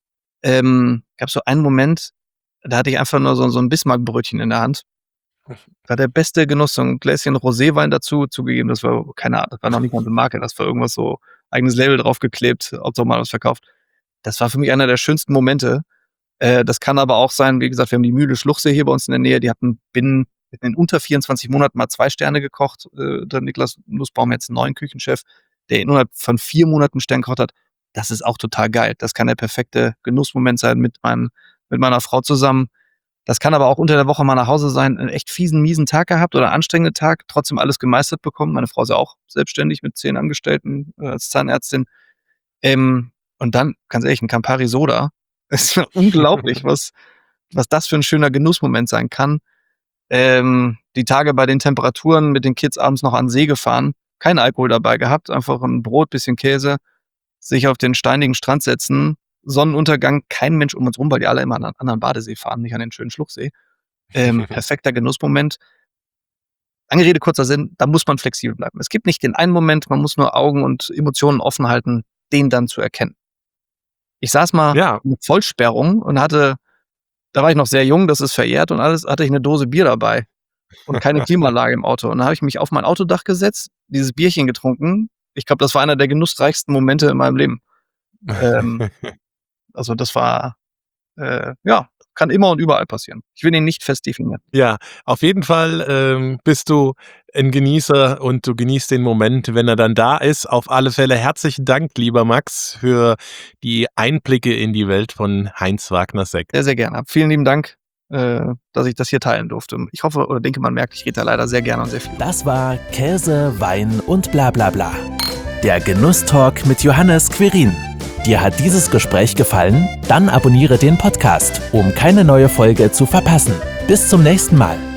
Ähm, gab so einen Moment, da hatte ich einfach nur so, so ein Bismarckbrötchen in der Hand. War der beste Genuss, so ein Gläschen Roséwein dazu, zugegeben, das war, keine Ahnung, das war noch nicht mal eine Marke, das war irgendwas so, eigenes Label draufgeklebt, ob doch mal was verkauft. Das war für mich einer der schönsten Momente. Äh, das kann aber auch sein, wie gesagt, wir haben die Mühle Schluchsee hier bei uns in der Nähe, die hatten binnen in unter vierundzwanzig Monaten mal zwei Sterne gekocht. Äh, der Niklas Nussbaum, jetzt einen neuen Küchenchef, der innerhalb von vier Monaten einen Stern gekocht hat. Das ist auch total geil. Das kann der perfekte Genussmoment sein mit, mein, mit meiner Frau zusammen. Das kann aber auch unter der Woche mal nach Hause sein, einen echt fiesen, miesen Tag gehabt oder einen anstrengenden Tag, trotzdem alles gemeistert bekommen. Meine Frau ist ja auch selbstständig mit zehn Angestellten äh, als Zahnärztin. Ähm, und dann, ganz ehrlich, ein Campari Soda. Es ist unglaublich, was, was das für ein schöner Genussmoment sein kann. Ähm, die Tage bei den Temperaturen mit den Kids abends noch an den See gefahren, kein Alkohol dabei gehabt, einfach ein Brot, bisschen Käse, sich auf den steinigen Strand setzen, Sonnenuntergang, kein Mensch um uns rum, weil die alle immer an einen anderen Badesee fahren, nicht an den schönen Schluchsee. Ähm, perfekter Genussmoment. Lange Rede, kurzer Sinn, da muss man flexibel bleiben. Es gibt nicht den einen Moment, man muss nur Augen und Emotionen offen halten, den dann zu erkennen. Ich saß mal Ja. mit Vollsperrung und hatte, da war ich noch sehr jung, das ist verjährt und alles, hatte ich eine Dose Bier dabei und keine Klimaanlage im Auto. Und dann habe ich mich auf mein Autodach gesetzt, dieses Bierchen getrunken. Ich glaube, das war einer der genussreichsten Momente in meinem Leben. Ähm, also das war, äh, ja, kann immer und überall passieren. Ich will ihn nicht fest definieren. Ja, auf jeden Fall ähm, bist du ein Genießer und du genießt den Moment, wenn er dann da ist. Auf alle Fälle herzlichen Dank, lieber Max, für die Einblicke in die Welt von Heinz Wagner Sekt. Sehr, sehr gerne. Vielen lieben Dank, äh, dass ich das hier teilen durfte. Ich hoffe oder denke, man merkt, ich rede da leider sehr gerne und sehr viel. Das war Käse, Wein und bla bla bla. Der Genusstalk mit Johannes Quirin. Dir hat dieses Gespräch gefallen? Dann abonniere den Podcast, um keine neue Folge zu verpassen. Bis zum nächsten Mal.